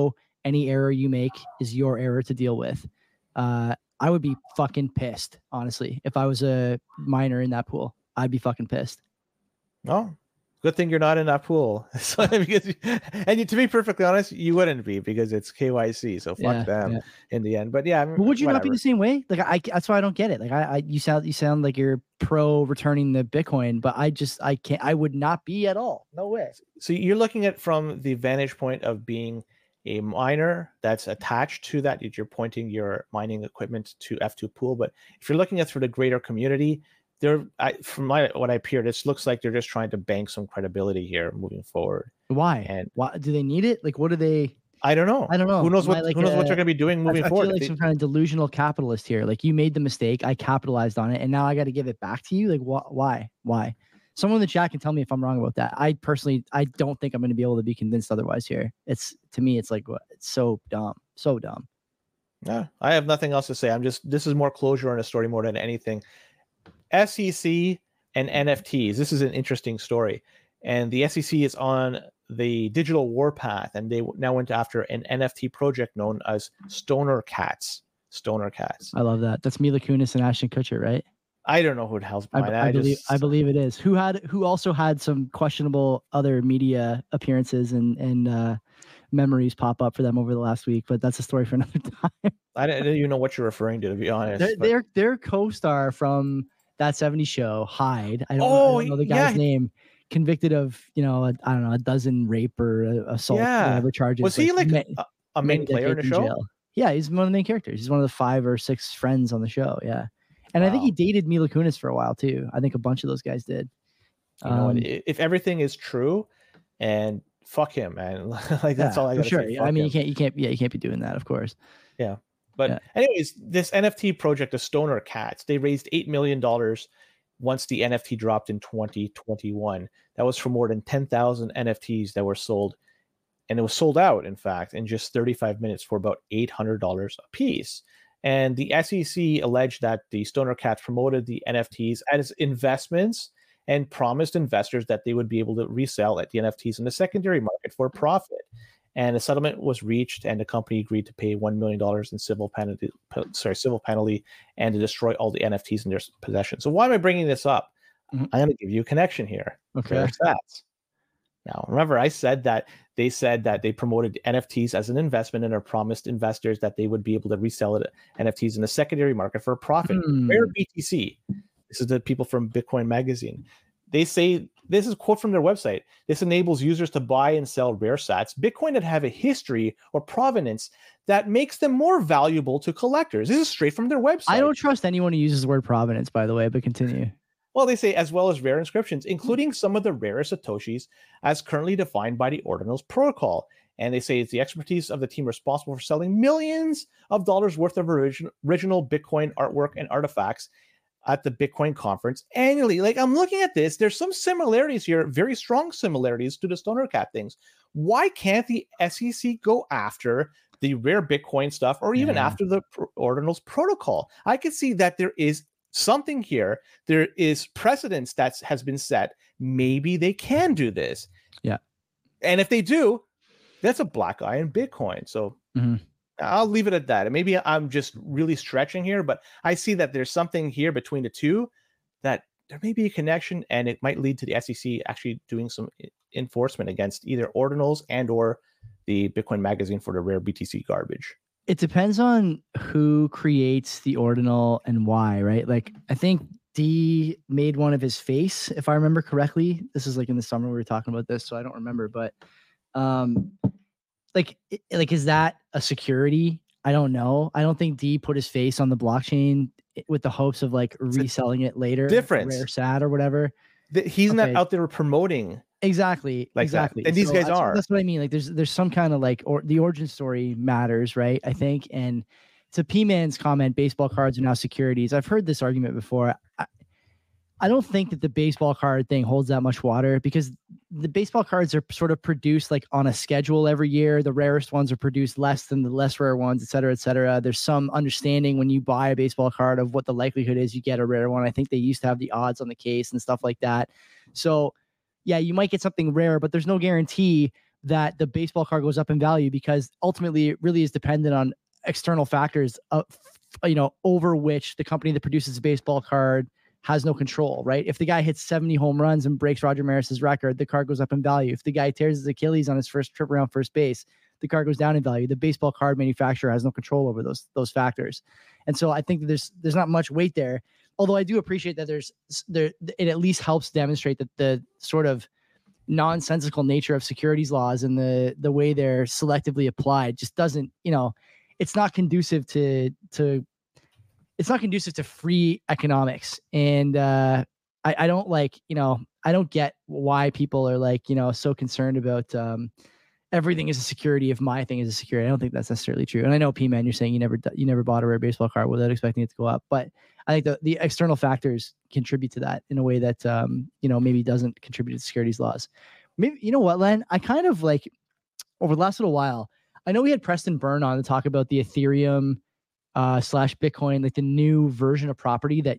any error you make is your error to deal with. I would be fucking pissed, honestly. If I was a miner in that pool, I'd be fucking pissed. Oh, good thing you're not in that pool. So, because to be perfectly honest, you wouldn't be, because it's KYC. So fuck them in the end. But yeah, but would you not be the same way? Like that's why I don't get it. Like you sound like you're pro returning the Bitcoin, but I would not be at all. No way. So you're looking at from the vantage point of being a miner that's attached to that. You're pointing your mining equipment to F2 pool. But if you're looking at through the greater community, from what I hear, this looks like they're just trying to bank some credibility here moving forward. Why? And why do they need it? Like, what do they? I don't know. Who knows what they're going to be doing moving forward? I feel like some kind of delusional capitalist here. Like, you made the mistake, I capitalized on it, and now I got to give it back to you. Like, why? Someone in the chat can tell me if I'm wrong about that. I don't think I'm going to be able to be convinced otherwise here. To me, it's like, it's so dumb. So dumb. Yeah, I have nothing else to say. This is more closure on a story more than anything. SEC and NFTs. This is an interesting story. And the SEC is on the digital warpath, and they now went after an NFT project known as Stoner Cats. Stoner Cats. I love that. That's Mila Kunis and Ashton Kutcher, right? I don't know who the hell's behind that. I believe it is. Who also had some questionable other media appearances and memories pop up for them over the last week, but that's a story for another time. I don't even know what you're referring to be honest. Their co-star from That 70s Show, Hyde. I don't know the guy's name. Convicted of, a dozen rape or assault, whatever charges. Was he like a main player in the show? Jail. Yeah, he's one of the main characters. He's one of the 5 or 6 friends on the show. Yeah. And I think he dated Mila Kunis for a while too. I think a bunch of those guys did. If everything is true, and fuck him, man. Like that's all I got to say. I mean, you can't be doing that, of course. Yeah. But anyways, this NFT project, the Stoner Cats, they raised $8 million once the NFT dropped in 2021. That was for more than 10,000 NFTs that were sold. And it was sold out, in fact, in just 35 minutes for about $800 a piece. And the SEC alleged that the Stoner Cats promoted the NFTs as investments and promised investors that they would be able to resell at the NFTs in the secondary market for a profit. And a settlement was reached, and the company agreed to pay $1 million in civil penalty, and to destroy all the NFTs in their possession. So why am I bringing this up? Mm-hmm. I'm going to give you a connection here. Okay. Stats. Now, remember, I said that they said that they promoted NFTs as an investment and are promised investors that they would be able to resell it NFTs in the secondary market for a profit. Rare BTC. This is the people from Bitcoin Magazine. They say, this is a quote from their website, this enables users to buy and sell rare sats, Bitcoin that have a history or provenance that makes them more valuable to collectors. This is straight from their website. I don't trust anyone who uses the word provenance, by the way, but continue. Well, they say as well as rare inscriptions, including some of the rarest Satoshis as currently defined by the Ordinals protocol. And they say it's the expertise of the team responsible for selling millions of dollars worth of original Bitcoin artwork and artifacts at the Bitcoin conference annually. Like, I'm looking at this, there's some similarities here, very strong similarities to the Stoner Cat things. Why can't the SEC go after the rare Bitcoin stuff, or even after the Ordinals protocol? I can see that there is something here. There is precedence that has been set. Maybe they can do this. Yeah. And if they do, that's a black eye in Bitcoin. So I'll leave it at that. And maybe I'm just really stretching here, but I see that there's something here between the two, that there may be a connection, and it might lead to the SEC actually doing some enforcement against either Ordinals and or the Bitcoin Magazine for the rare BTC garbage. It depends on who creates the ordinal and why, right? Like, I think D made one of his face, if I remember correctly. This is like in the summer we were talking about this, so I don't remember, but like, is that a security? I don't know. I don't think D put his face on the blockchain with the hopes of like reselling it later. Difference. Rare SAT or whatever. He's not out there promoting. Exactly. That. And these guys are. That's what I mean. Like, there's some kind of like, or the origin story matters, right? I think. And to P-Man's comment, baseball cards are now securities. I've heard this argument before. I don't think that the baseball card thing holds that much water, because the baseball cards are sort of produced like on a schedule every year. The rarest ones are produced less than the less rare ones, et cetera, et cetera. There's some understanding when you buy a baseball card of what the likelihood is you get a rare one. I think they used to have the odds on the case and stuff like that. So yeah, you might get something rare, but there's no guarantee that the baseball card goes up in value, because ultimately it really is dependent on external factors, over which the company that produces the baseball card has no control, right? If the guy hits 70 home runs and breaks Roger Maris's record, the card goes up in value. If the guy tears his Achilles on his first trip around first base, the card goes down in value. The baseball card manufacturer has no control over those factors. And so I think that there's not much weight there. Although I do appreciate that it at least helps demonstrate that the sort of nonsensical nature of securities laws and the way they're selectively applied just doesn't, it's not conducive to free economics. And I don't I don't get why people are so concerned about everything is a security if my thing is a security. I don't think that's necessarily true. And I know, P-Man, you're saying you never bought a rare baseball card without expecting it to go up, but I think the external factors contribute to that in a way that maybe doesn't contribute to securities laws. Maybe, you know what, Len? I kind of over the last little while, I know we had Preston Byrne on to talk about the Ethereum / Bitcoin, the new version of property that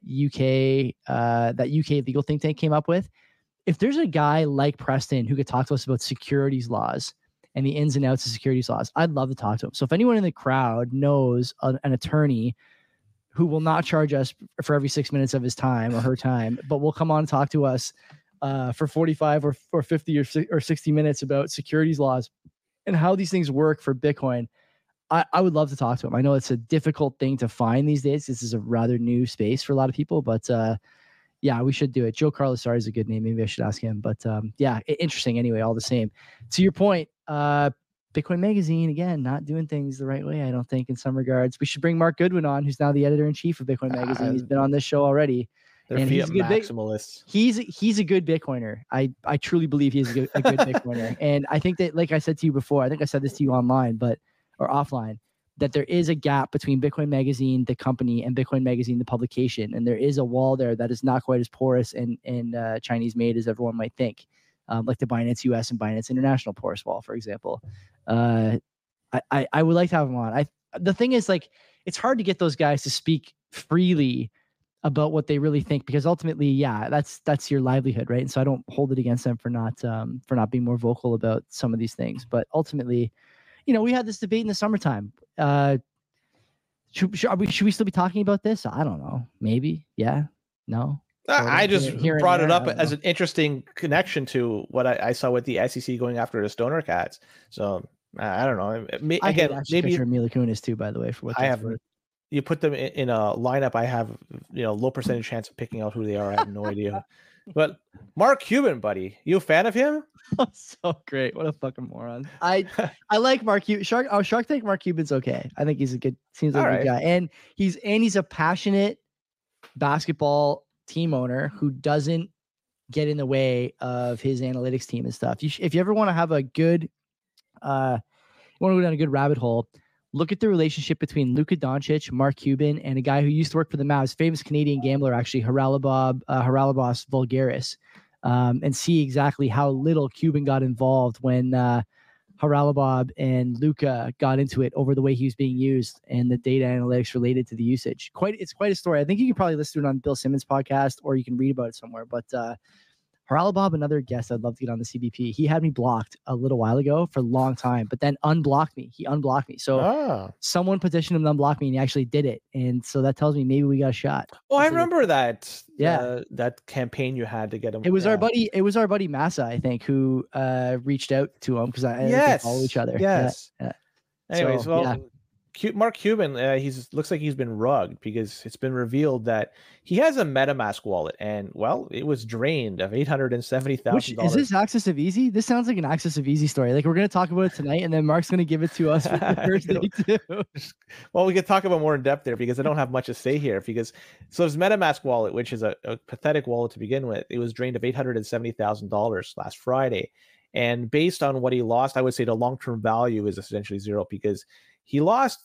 UK legal think tank came up with. If there's a guy like Preston who could talk to us about securities laws and the ins and outs of securities laws, I'd love to talk to him. So if anyone in the crowd knows an attorney who will not charge us for every 6 minutes of his time or her time, but will come on and talk to us for 45 or 50 or 60 minutes about securities laws and how these things work for Bitcoin, I would love to talk to him. I know it's a difficult thing to find these days. This is a rather new space for a lot of people, but yeah, we should do it. Joe Carlosari is a good name. Maybe I should ask him, but yeah, interesting anyway, all the same. To your point, Bitcoin Magazine, again, not doing things the right way, I don't think, in some regards. We should bring Mark Goodwin on, who's now the editor-in-chief of Bitcoin Magazine. He's been on this show already. They're fiat maximalists. He's a good Bitcoiner. I truly believe he's a good Bitcoiner. And I think that, like I said to you before, I think I said this to you online, or offline, that there is a gap between Bitcoin Magazine, the company, and Bitcoin Magazine, the publication. And there is a wall there that is not quite as porous and Chinese made as everyone might think. Like the Binance US and Binance International porous wall, for example. I would like to have him on. The thing is, it's hard to get those guys to speak freely about what they really think, because ultimately, yeah, that's your livelihood, right? And so I don't hold it against them for not being more vocal about some of these things. But ultimately, we had this debate in the summertime. Should we still be talking about this? I don't know. Maybe. Yeah. No. I just brought it up as an interesting connection to what I saw with the SEC going after the stoner cats. So I don't know. Again, maybe Mila Kunis too, by the way, for what I have. You put them in a lineup, I have low percentage chance of picking out who they are. I have no idea. But Mark Cuban, buddy, you a fan of him? So great. What a fucking moron. I like Mark Cuban. Shark Tank Mark Cuban's okay. I think seems like a good guy. And he's a passionate basketball team owner who doesn't get in the way of his analytics team and stuff. If you ever want to have a good, you want to go down a good rabbit hole, look at the relationship between Luka Doncic, Mark Cuban, and a guy who used to work for the Mavs, famous Canadian gambler, actually, Haralabos Vulgaris, and see exactly how little Cuban got involved when Haralabos and Luka got into it over the way he was being used and the data analytics related to the usage. It's quite a story. I think you can probably listen to it on Bill Simmons' podcast, or you can read about it somewhere. But Haralabos, another guest I'd love to get on the CBP. He had me blocked a little while ago for a long time, but then unblocked me. He unblocked me. So someone petitioned him to unblock me, and he actually did it. And so that tells me maybe we got a shot. Oh, I remember that. Yeah, that campaign you had to get him. It was our buddy Massa, I think, who reached out to him because they follow each other. Yes. Yeah. Anyways, Mark Cuban, looks like he's been rugged, because it's been revealed that he has a MetaMask wallet, and it was drained of $870,000. Is this Access of Easy? This sounds like an Access of Easy story. We're going to talk about it tonight, and then Mark's going to give it to us for Thursday too. Well, we could talk about more in depth there, because I don't have much to say here. His MetaMask wallet, which is a pathetic wallet to begin with, it was drained of $870,000 last Friday, and based on what he lost, I would say the long-term value is essentially zero, because he lost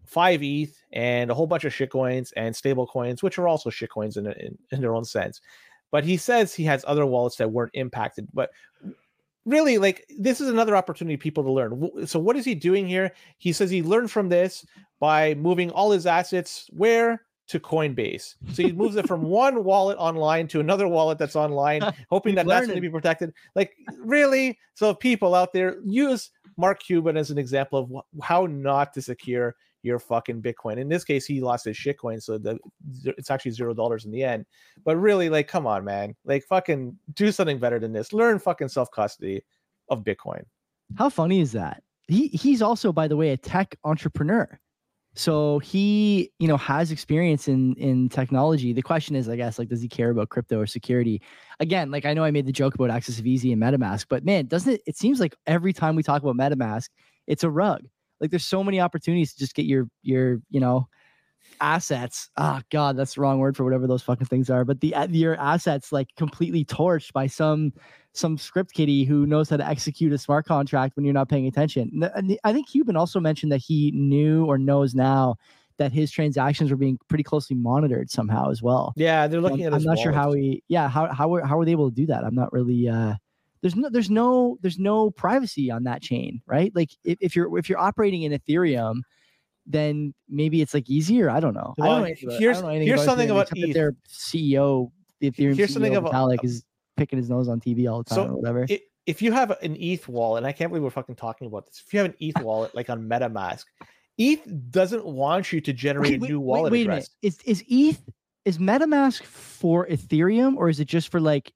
5 ETH and a whole bunch of shitcoins and stable coins, which are also shitcoins in their own sense. But he says he has other wallets that weren't impacted. But really, this is another opportunity for people to learn. So what is he doing here? He says he learned from this by moving all his assets where? to Coinbase. So he moves it from one wallet online to another wallet that's online, hoping that that's going to be protected. Like, really? So people out there, use Mark Cuban as an example of how not to secure your fucking Bitcoin. In this case, he lost his shitcoin, so it's actually $0 in the end. But really, like, come on, man. Like, fucking do something better than this. Learn fucking self-custody of Bitcoin. How funny is that? He's also, by the way, a tech entrepreneur. So he, has experience in technology. The question is, I guess, like, does he care about crypto or security? Again, like, I know I made the joke about Access of Easy and MetaMask, but man, it seems like every time we talk about MetaMask, it's a rug. Like, there's so many opportunities to just get your assets. Oh God, that's the wrong word for whatever those fucking things are. But your assets like completely torched by some script kiddie who knows how to execute a smart contract when you're not paying attention. And I think Cuban also mentioned that he knew or knows now that his transactions were being pretty closely monitored somehow as well. Yeah, they're looking at. I'm not sure how how were they able to do that? I'm not really. There's no privacy on that chain, right? Like if you're operating in Ethereum, then maybe it's like easier. I don't know. Well, here's something about ETH. Their CEO, the Ethereum CEO, Vitalik, is picking his nose on TV all the time or whatever. If you have an ETH wallet, and I can't believe we're fucking talking about this. If you have an ETH wallet like on MetaMask, ETH doesn't want you to generate a new wallet address. Is MetaMask for Ethereum, or is it just for like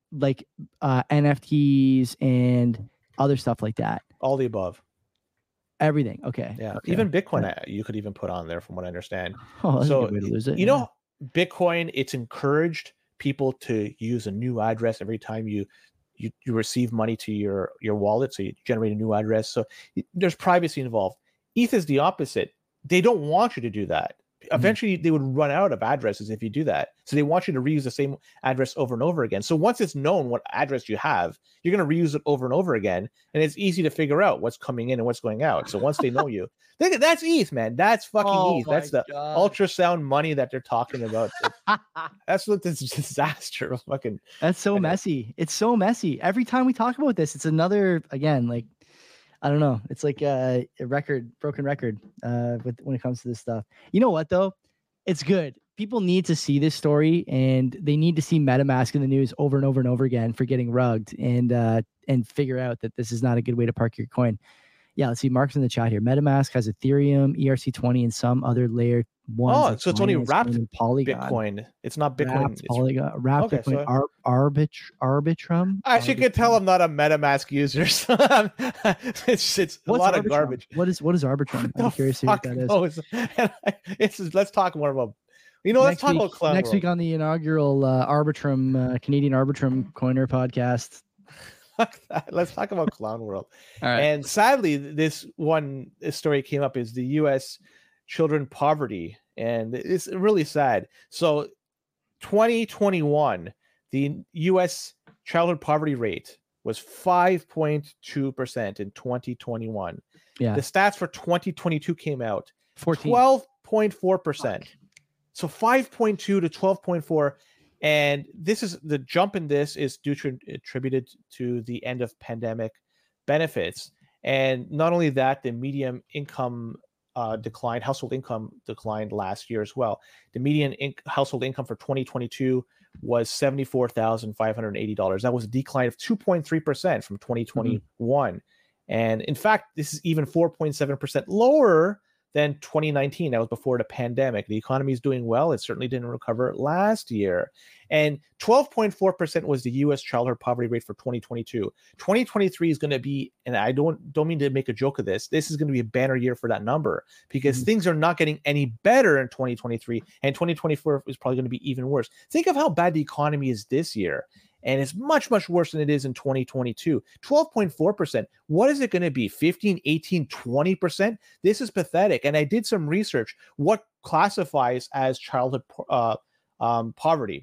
NFTs and other stuff like that? All the above. Everything. Okay. Yeah. Okay. Even Bitcoin, you could even put on there, from what I understand. Oh, that's a good way to lose it. Bitcoin, it's encouraged people to use a new address every time you receive money to your wallet. So you generate a new address. So there's privacy involved. ETH is the opposite. They don't want you to do that. Eventually, they would run out of addresses if you do that. So they want you to reuse the same address over and over again. So once it's known what address you have, you're going to reuse it over and over again. And it's easy to figure out what's coming in and what's going out. So once they know you, that's ETH, man. That's fucking ETH. That's the ultrasound money that they're talking about. That's what this disaster of fucking. That's so messy. It's so messy. Every time we talk about this, it's another, again, like, I don't know. It's like a broken record when it comes to this stuff. You know what, though? It's good. People need to see this story, and they need to see MetaMask in the news over and over and over again for getting rugged, and figure out that this is not a good way to park your coin. Yeah, let's see. Mark's in the chat here. MetaMask has Ethereum, ERC20, and some other layer one. Oh, so it's only wrapped Bitcoin. It's not Bitcoin. Wrapped Polygon. Wrapped Bitcoin. Arbitrum. I actually could tell I'm not a MetaMask user. So it's a lot of garbage. What is Arbitrum? I'm curious what that is. Let's talk more about. Let's talk about Clown next week on the inaugural Arbitrum Canadian Arbitrum Coiner podcast. Let's talk about Clown World. All right. And sadly, this story came up is the U.S. children poverty, and it's really sad. So 2021, the U.S. childhood poverty rate was 5.2% in 2021. Yeah. The stats for 2022 came out, 12.4%. So 5.2 to 12.4. And this is the jump in this is attributed to the end of pandemic benefits. And not only that, the median income declined, household income declined last year as well. The median household income for 2022 was $74,580. That was a decline of 2.3% from 2021. And in fact, this is even 4.7% lower than 2019. That was before the pandemic. The economy is doing well. It certainly didn't recover last year. And 12.4% was the U.S. childhood poverty rate for 2022. 2023 is going to be, and I don't mean to make a joke of this, this is going to be a banner year for that number, because things are not getting any better in 2023, and 2024 is probably going to be even worse. Think of how bad the economy is this year. And it's much, much worse than it is in 2022. 12.4%. What is it going to be? 15, 18, 20%? This is pathetic. And I did some research. What classifies as childhood poverty?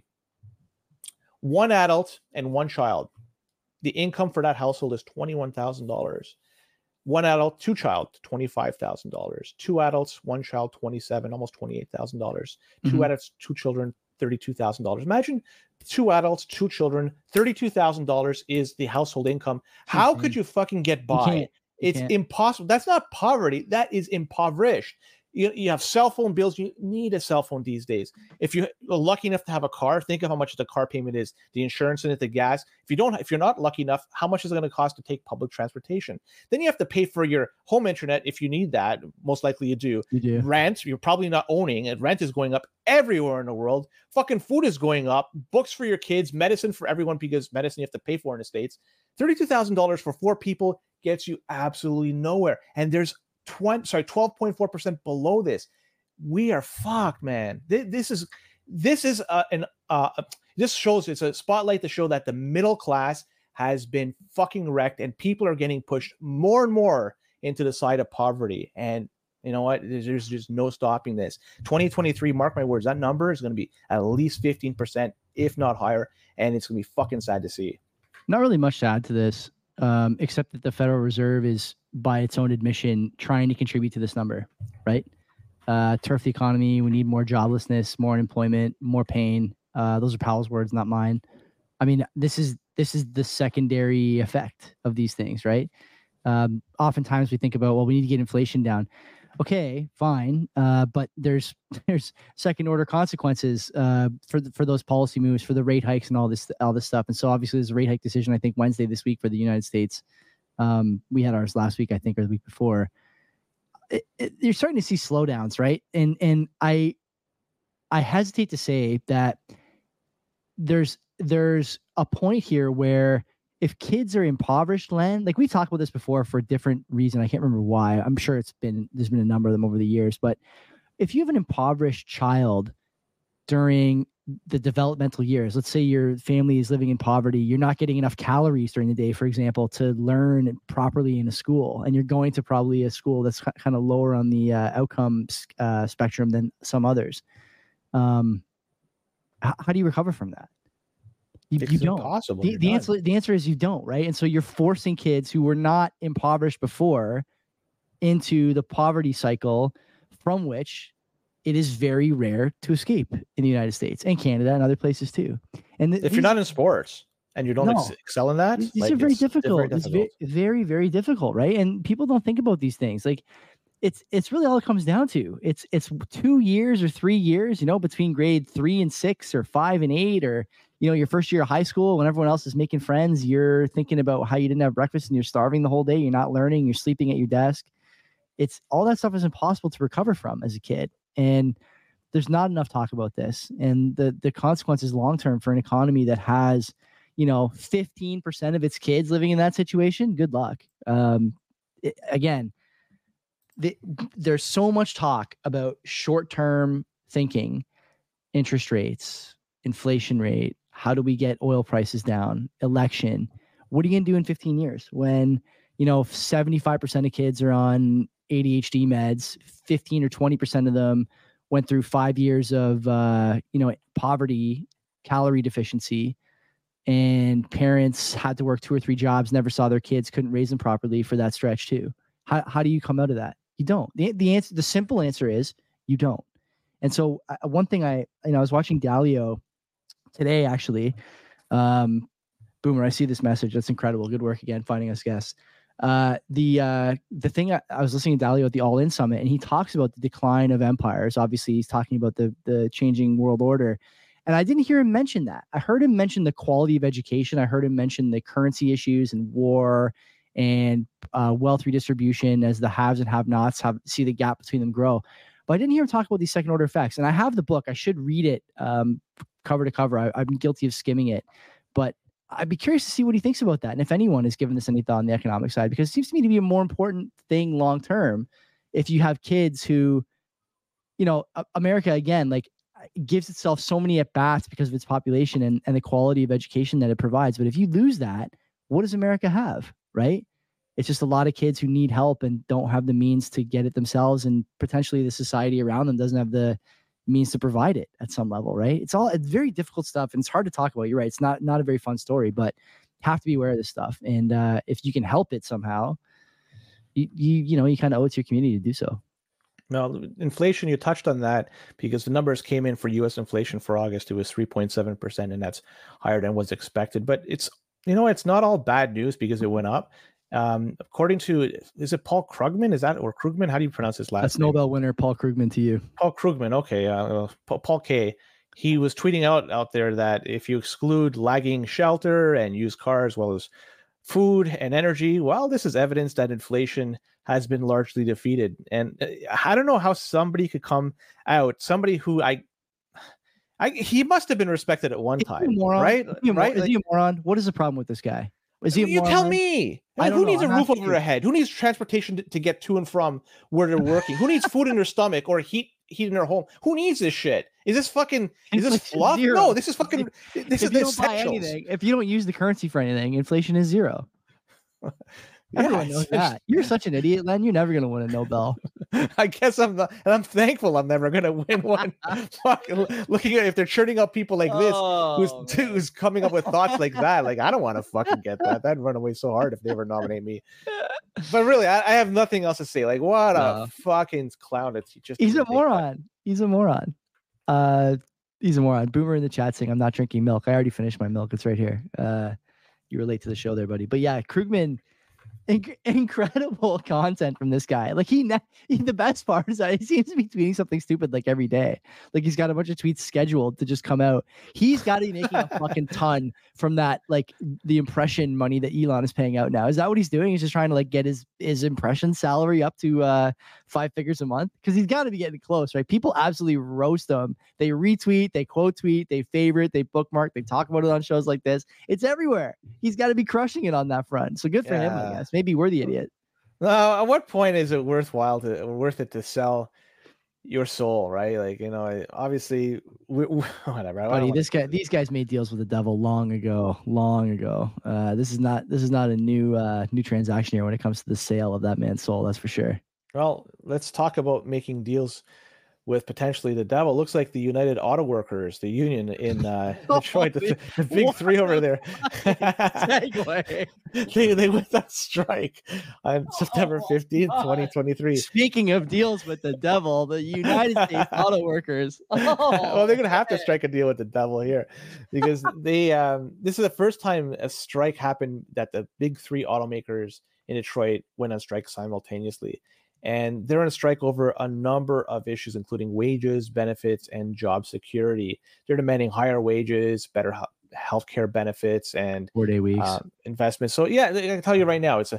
One adult and one child. The income for that household is $21,000. One adult, two child, $25,000. Two adults, one child, $27,000, almost $28,000. Two adults, two children, $32,000. Imagine two adults, two children, $32,000 is the household income. How could you fucking get by? It's impossible. That's not poverty. That is impoverished. You have cell phone bills. You need a cell phone these days. If you're lucky enough to have a car, think of how much the car payment is, the insurance in it, the gas. If you're not lucky enough, how much is it going to cost to take public transportation? Then you have to pay for your home internet if you need that. Most likely you do. You do. Rent, you're probably not owning, and rent is going up everywhere in the world. Fucking food is going up. Books for your kids, medicine for everyone, because medicine you have to pay for in the States. $32,000 for 4 people gets you absolutely nowhere. And there's 12.4% below this. We are fucked, man. This shows, it's a spotlight to show that the middle class has been fucking wrecked, and people are getting pushed more and more into the side of poverty. And you know what? There's just no stopping this. 2023, mark my words, that number is going to be at least 15%, if not higher, and it's going to be fucking sad to see. Not really much to add to this, except that the Federal Reserve is, by its own admission, trying to contribute to this number, right? Turf the economy. We need more joblessness, more unemployment, more pain. Those are Powell's words, not mine. I mean, this is the secondary effect of these things, right? Oftentimes we think about, well, we need to get inflation down. Okay, fine, but there's second order consequences for those policy moves, for the rate hikes and all this stuff. And so obviously there's a rate hike decision, I think Wednesday this week for the United States. We had ours last week, I think, or the week before. You're starting to see slowdowns, right? And I hesitate to say that there's a point here where if kids are impoverished, Len, like we've talked about this before for a different reason. I can't remember why. I'm sure there's been a number of them over the years. But if you have an impoverished child during the developmental years, let's say your family is living in poverty, you're not getting enough calories during the day, for example, to learn properly in a school, and you're going to probably a school that's kind of lower on the outcome spectrum than some others. How do you recover from that? You don't. Impossible. The answer is you don't, right? And so you're forcing kids who were not impoverished before into the poverty cycle from which it is very rare to escape in the United States and Canada and other places too. And if you're not in sports and you don't excel in that, these are very difficult. It's very, very difficult, right? And people don't think about these things. Like it's really all it comes down to. It's 2 years or 3 years, between grade 3 and 6 or 5 and 8, or your first year of high school, when everyone else is making friends, you're thinking about how you didn't have breakfast and you're starving the whole day. You're not learning. You're sleeping at your desk. It's all that stuff is impossible to recover from as a kid. And there's not enough talk about this. And the consequences long-term for an economy that has, 15% of its kids living in that situation, good luck. There's so much talk about short-term thinking, interest rates, inflation rate. How do we get oil prices down? Election. What are you going to do in 15 years when, 75% of kids are on ADHD meds, 15 or 20% of them went through 5 years of, poverty, calorie deficiency, and parents had to work 2 or 3 jobs, never saw their kids, couldn't raise them properly for that stretch too. How do you come out of that? You don't. The simple answer is you don't. And so one thing I was watching Dalio today, actually. Boomer, I see this message. That's incredible. Good work again, finding us guests. The thing I was listening to Dalio at the All In Summit, and he talks about the decline of empires. Obviously, he's talking about the changing world order. And I didn't hear him mention that. I heard him mention the quality of education. I heard him mention the currency issues and war and wealth redistribution as the haves and have-nots see the gap between them grow. But I didn't hear him talk about these second order effects. And I have the book. I should read it cover to cover. I'm guilty of skimming it. But I'd be curious to see what he thinks about that. And if anyone has given this any thought on the economic side, because it seems to me to be a more important thing long-term. If you have kids who, America, again, like gives itself so many at-bats because of its population and the quality of education that it provides. But if you lose that, what does America have, right? It's just a lot of kids who need help and don't have the means to get it themselves. And potentially the society around them doesn't have the means to provide it at some level, right? It's very difficult stuff, and it's hard to talk about. You're right. It's not a very fun story, but have to be aware of this stuff. And if you can help it somehow, you kind of owe it to your community to do so. Now, inflation, you touched on that because the numbers came in for U.S. inflation for August. It was 3.7%, and that's higher than was expected. But it's not all bad news because it went up. According to, is it Paul Krugman? Is that, or Krugman? How do you pronounce his last That's name? Nobel winner Paul Krugman to you. Paul Krugman. Okay. Paul K. He was tweeting out there that if you exclude lagging shelter and used cars, as well as food and energy, well, this is evidence that inflation has been largely defeated. And I don't know how somebody could come out, somebody who he must have been respected at one time, right? Is he a moron? What is the problem with this guy? Is he a moron? You tell me. Who needs a roof over their head? Who needs transportation to get to and from where they're working? Who needs food in their stomach or heat in their home? Who needs this shit? Is this fluff? Zero. No, this is fucking. This is the essentials. If you don't use the currency for anything, inflation is zero. Everyone knows that. You're such an idiot, Len. You're never gonna win a Nobel. I guess I'm not, and I'm thankful I'm never gonna win one. Looking at if they're churning up people like this, who's coming up with thoughts like that, like I don't want to fucking get that. That'd run away so hard if they ever nominate me. But really, I have nothing else to say. Like, what a fucking clown! He's a moron. He's a moron. He's a moron. Boomer in the chat saying, "I'm not drinking milk. I already finished my milk. It's right here." You were late to the show there, buddy. But yeah, Krugman. Incredible content from this guy. Like the best part is that he seems to be tweeting something stupid like every day. Like he's got a bunch of tweets scheduled to just come out. He's got to be making a fucking ton from that, like the impression money that Elon is paying out now. Is that what he's doing? He's just trying to like get his impression salary up to 5 figures a month, because he's got to be getting close, right? People absolutely roast him. They retweet, they quote tweet, they favorite, they bookmark, they talk about it on shows like this. It's everywhere. He's got to be crushing it on that front. So good for him, I guess. Maybe we're the idiot. At what point is it worth it to sell your soul, right? Like, obviously, whatever. Buddy, these guys made deals with the devil long ago. This is not a new transaction here when it comes to the sale of that man's soul. That's for sure. Well, let's talk about making deals with potentially the devil. It looks like the United Auto Workers, the union in Detroit, the big three over there. they went on strike on September 15th, 2023. Speaking of deals with the devil, the United States Auto Workers. Well, they're going to have to strike a deal with the devil here, because this is the first time a strike happened that the big three automakers in Detroit went on strike simultaneously. And they're on a strike over a number of issues, including wages, benefits, and job security. They're demanding higher wages, better healthcare benefits, and 4-day weeks, investments. So yeah, I can tell you right now, it's a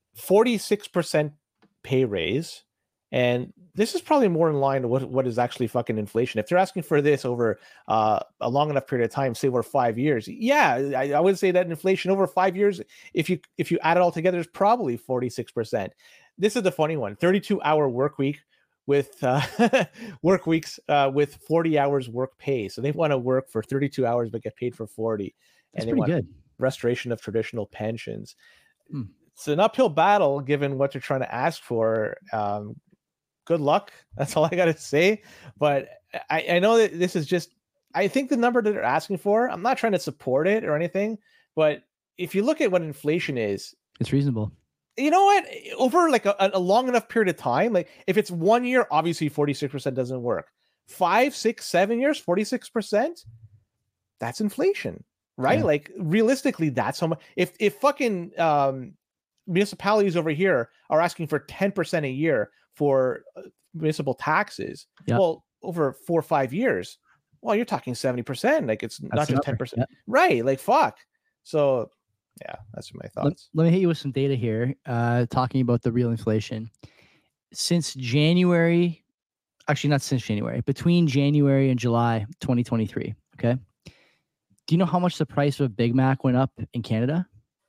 46% pay raise. And this is probably more in line with what is actually fucking inflation. If they're asking for this over a long enough period of time, say over 5 years, I would say that inflation over 5 years, if you add it all together, is probably 46%. This is the funny one: 32-hour work week with work weeks with 40 hours work pay. So they want to work for 32 hours but get paid for 40. That's pretty good. Restoration of traditional pensions. It's an uphill battle given what you're trying to ask for. Good luck. That's all I got to say. But I know that this is just, I think the number that they're asking for, I'm not trying to support it or anything, but if you look at what inflation is, it's reasonable. You know what? Over like a long enough period of time, like if it's 1 year, obviously 46% doesn't work. 5, 6, 7 years, 46%, that's inflation, right? Yeah. Like realistically, that's how much. If fucking municipalities over here are asking for 10% a year for municipal taxes, well, over 4 or 5 years, well, you're talking 70%. Like it's not just 10%, right? Like fuck. So yeah, that's my thoughts. Let me hit you with some data here, talking about the real inflation. Since January, actually not since January, between January and July 2023, okay? Do you know how much the price of a Big Mac went up in Canada?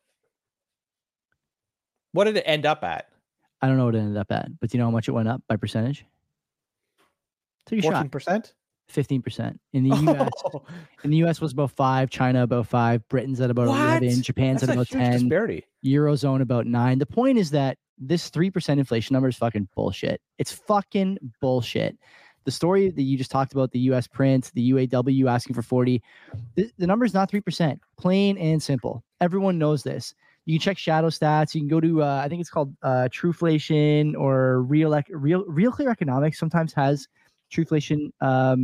What did it end up at? I don't know what it ended up at, but do you know how much it went up by percentage? Take a 14%? Shot. 15%. In the US, in the US was about 5, China about 5, Britain's at about 11, Japan's at about 10, disparity. Eurozone about 9. The point is that this 3% inflation number is fucking bullshit. It's fucking bullshit. The story that you just talked about, the US print, the UAW asking for 40, the number is not 3%. Plain and simple. Everyone knows this. You can check Shadow Stats. You can go to I think it's called Trueflation or Real Clear Economics. Sometimes has Trueflation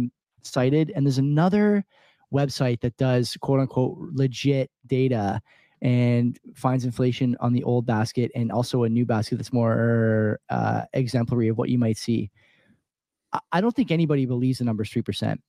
cited, and there's another website that does quote unquote legit data and finds inflation on the old basket and also a new basket that's more exemplary of what you might see. I don't think anybody believes the number is 3%.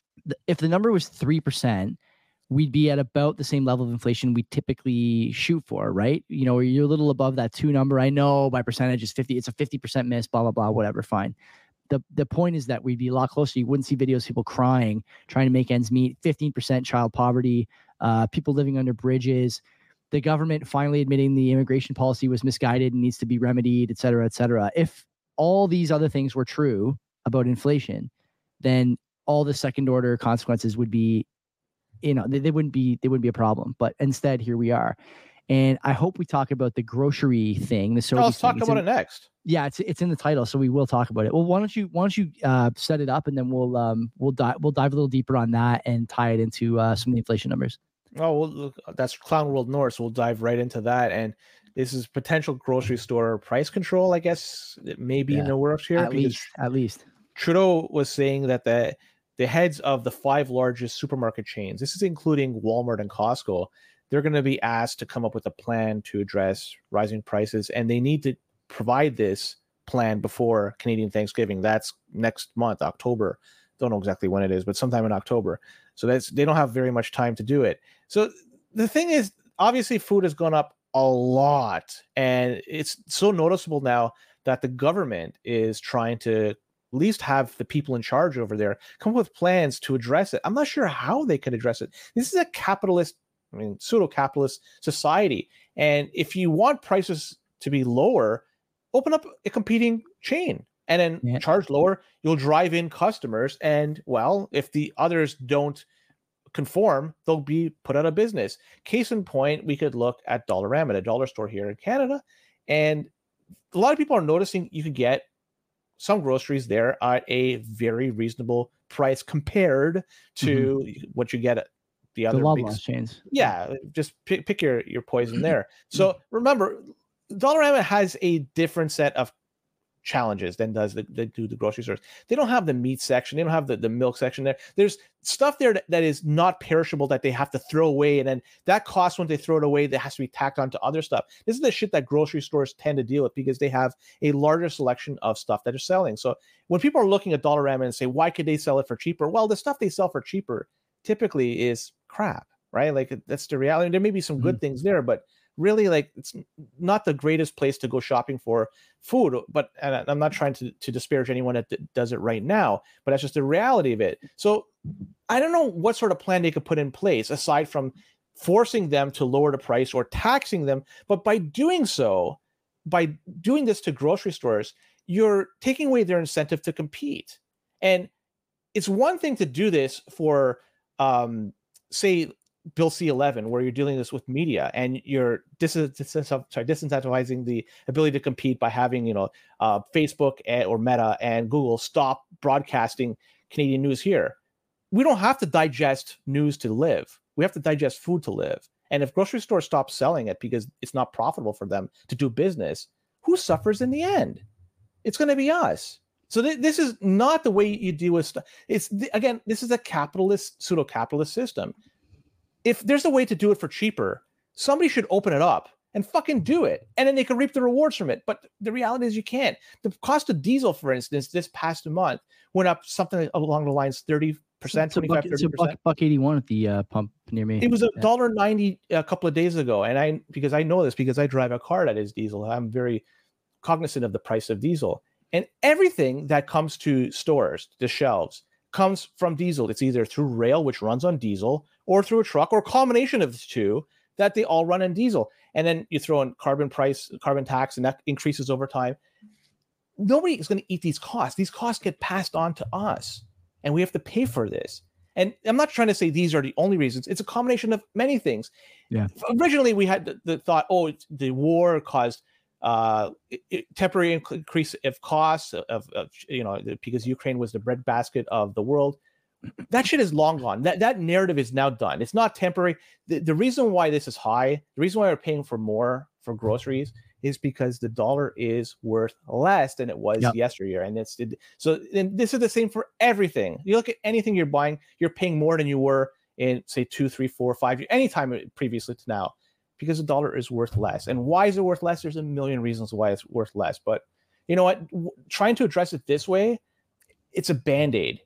If the number was 3%, we'd be at about the same level of inflation we typically shoot for, right? You know, you're a little above that 2 number. I know by percentage is 50, it's a 50% miss, blah, blah, blah, whatever, fine. The point is that we'd be a lot closer. You wouldn't see videos of people crying, trying to make ends meet, 15% child poverty, people living under bridges, the government finally admitting the immigration policy was misguided and needs to be remedied, et cetera, et cetera. If all these other things were true about inflation, then all the second order consequences would be, you know, they wouldn't be a problem. But instead, here we are. And I hope we talk about the grocery thing. Let's talk about it next. Yeah, it's in the title, so we will talk about it. Well, why don't you set it up, and then we'll dive a little deeper on that and tie it into some of the inflation numbers. Oh, well, look, that's Clown World North, so we'll dive right into that. And this is potential grocery store price control, I guess, it may be in the works here. At least. Trudeau was saying that the heads of the 5 largest supermarket chains, this is including Walmart and Costco, they're going to be asked to come up with a plan to address rising prices, and they need to provide this plan before Canadian Thanksgiving. That's next month, October. Don't know exactly when it is, but sometime in October. So they don't have very much time to do it. So the thing is, obviously food has gone up a lot, and it's so noticeable now that the government is trying to at least have the people in charge over there come up with plans to address it. I'm not sure how they could address it. This is a capitalist, pseudo-capitalist society. And if you want prices to be lower, open up a competing chain and then charge lower. You'll drive in customers. And, well, if the others don't conform, they'll be put out of business. Case in point, we could look at Dollarama, a dollar store here in Canada. And a lot of people are noticing you can get some groceries there at a very reasonable price compared to what you get at the other big chains. Yeah, just pick your poison there. So remember, Dollarama has a different set of challenges than they do the grocery stores. They don't have the meat section. They don't have the milk section there. There's stuff there that is not perishable that they have to throw away. And then that cost when they throw it away, that has to be tacked onto other stuff. This is the shit that grocery stores tend to deal with because they have a larger selection of stuff that are selling. So when people are looking at Dollarama and say, why could they sell it for cheaper? Well, the stuff they sell for cheaper typically is crap, right? Like that's the reality. There may be some good things there, but really, like, it's not the greatest place to go shopping for food. But and I'm not trying to disparage anyone that does it right now, but that's just the reality of it. So I don't know what sort of plan they could put in place aside from forcing them to lower the price or taxing them. But by doing this to grocery stores, you're taking away their incentive to compete. And it's one thing to do this for, say, Bill C-11, where you're dealing this with media and you're disincentivizing the ability to compete by having, Facebook or Meta and Google stop broadcasting Canadian news here. We don't have to digest news to live. We have to digest food to live. And if grocery stores stop selling it because it's not profitable for them to do business, who suffers in the end? It's going to be us. So this is not the way you deal with stuff. This is a capitalist, pseudo-capitalist system. If there's a way to do it for cheaper, somebody should open it up and fucking do it. And then they can reap the rewards from it. But the reality is you can't. The cost of diesel, for instance, this past month went up something along the lines 30%, 25%, 30%. It's $1.81 at the pump near me. It was $1.90 a couple of days ago. And because I know this, because I drive a car that is diesel, I'm very cognizant of the price of diesel. And everything that comes to stores, to shelves, comes from diesel. It's either through rail, which runs on diesel, or through a truck, or a combination of the two, that they all run on diesel. And then you throw in carbon tax, and that increases over time. Nobody is going to eat these costs. These costs get passed on to us, and we have to pay for this. And I'm not trying to say these are the only reasons. It's a combination of many things. Yeah. Originally, we had the thought, the war caused temporary increase of costs because Ukraine was the breadbasket of the world. That shit is long gone. That narrative is now done. It's not temporary. The reason why this is high, the reason why we're paying for more for groceries is because the dollar is worth less than it was yesteryear. And this is the same for everything. You look at anything you're buying, you're paying more than you were in, say, 2, 3, 4, 5 years, any time previously to now. because the dollar is worth less. And why is it worth less? There's a million reasons why it's worth less. But you know what? Trying to address it this way, it's a Band-Aid.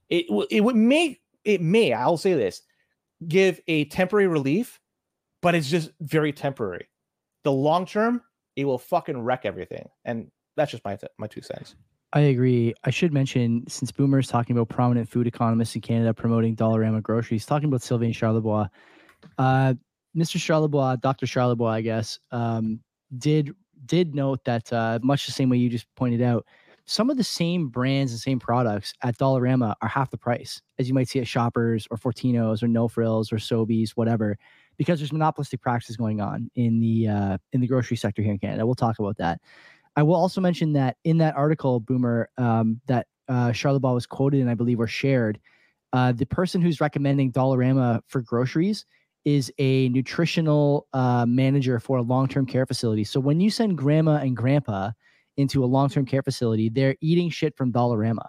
It may, I'll say this, give a temporary relief, but it's just very temporary. The long term, it will fucking wreck everything. And that's just my 2 cents. I agree. I should mention, since Boomer is talking about prominent food economists in Canada promoting Dollarama groceries, talking about Sylvain Charlebois, Mr. Charlebois, Dr. Charlebois, I guess, did note that much the same way you just pointed out, some of the same brands and same products at Dollarama are half the price, as you might see at Shoppers or Fortinos or No Frills or Sobeys, whatever, because there's monopolistic practices going on in the grocery sector here in Canada. We'll talk about that. I will also mention that in that article, Boomer, that Charlebois was quoted and I believe were shared, the person who's recommending Dollarama for groceries is a nutritional manager for a long-term care facility. So when you send grandma and grandpa into a long-term care facility, they're eating shit from Dollarama.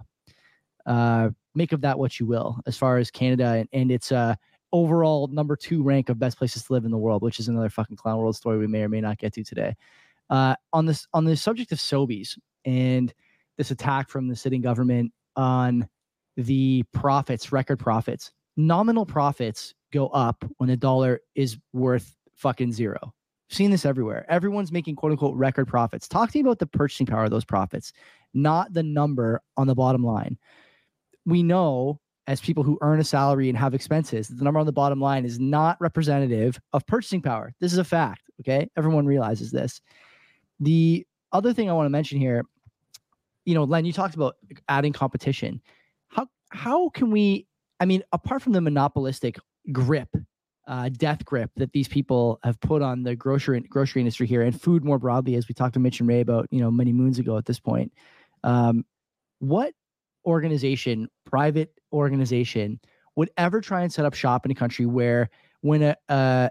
Make of that what you will, as far as Canada and its overall number 2 rank of best places to live in the world, which is another fucking clown world story we may or may not get to today. On the subject of Sobeys and this attack from the sitting government on the profits, record profits, nominal profits go up when the dollar is worth fucking zero. Seen this everywhere. Everyone's making quote unquote record profits. Talk to me about the purchasing power of those profits, not the number on the bottom line. We know as people who earn a salary and have expenses, that the number on the bottom line is not representative of purchasing power. This is a fact. Okay. Everyone realizes this. The other thing I want to mention here, Len, you talked about adding competition. How can we, apart from the monopolistic grip, death grip that these people have put on the grocery industry here and food more broadly, as we talked to Mitch and Ray about, many moons ago at this point, what organization, private organization, would ever try and set up shop in a country where when a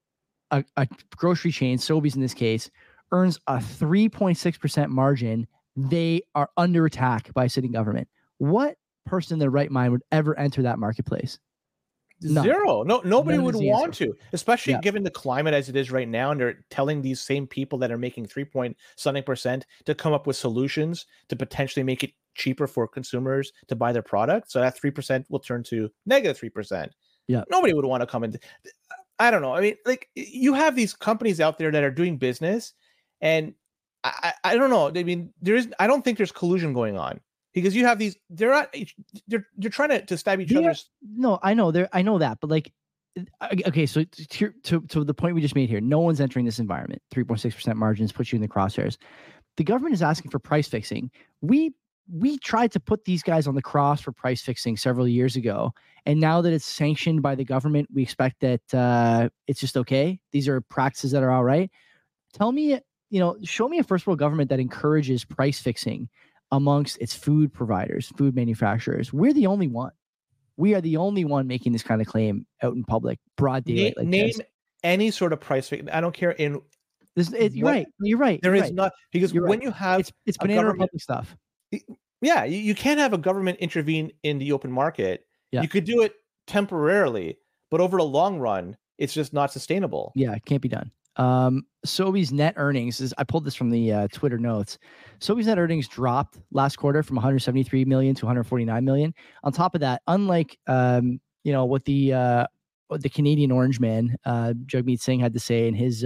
grocery chain, Sobeys in this case, earns a 3.6% margin, they are under attack by a sitting government? What person in their right mind would ever enter that marketplace? None. Zero. No, nobody would want to, especially given the climate as it is right now. And they're telling these same people that are making 3.something% to come up with solutions to potentially make it cheaper for consumers to buy their product. So that 3% will turn to negative 3%. Yeah. Nobody would want to come in. I don't know. You have these companies out there that are doing business, and I don't know. I don't think there's collusion going on. Because you have these, they're trying to stab each other's. No, I know that, but okay. So to the point we just made here, no one's entering this environment. 3.6% margins put you in the crosshairs. The government is asking for price fixing. We tried to put these guys on the cross for price fixing several years ago, and now that it's sanctioned by the government, we expect that it's just okay. These are practices that are all right. Tell me, show me a first world government that encourages price fixing amongst its food providers, food manufacturers. We're the only one. We are the only one making this kind of claim out in public, broad daylight. Name any sort of price fix. I don't care. You're right. There is not, because when you have it's Banana Republic stuff. Yeah, you can't have a government intervene in the open market. Yeah. You could do it temporarily, but over the long run, it's just not sustainable. Yeah, it can't be done. Sobeys net earnings I pulled this from the Twitter notes. Sobeys net earnings dropped last quarter from 173 million to 149 million. On top of that, unlike what the Canadian Orange Man Jagmeet Singh had to say in his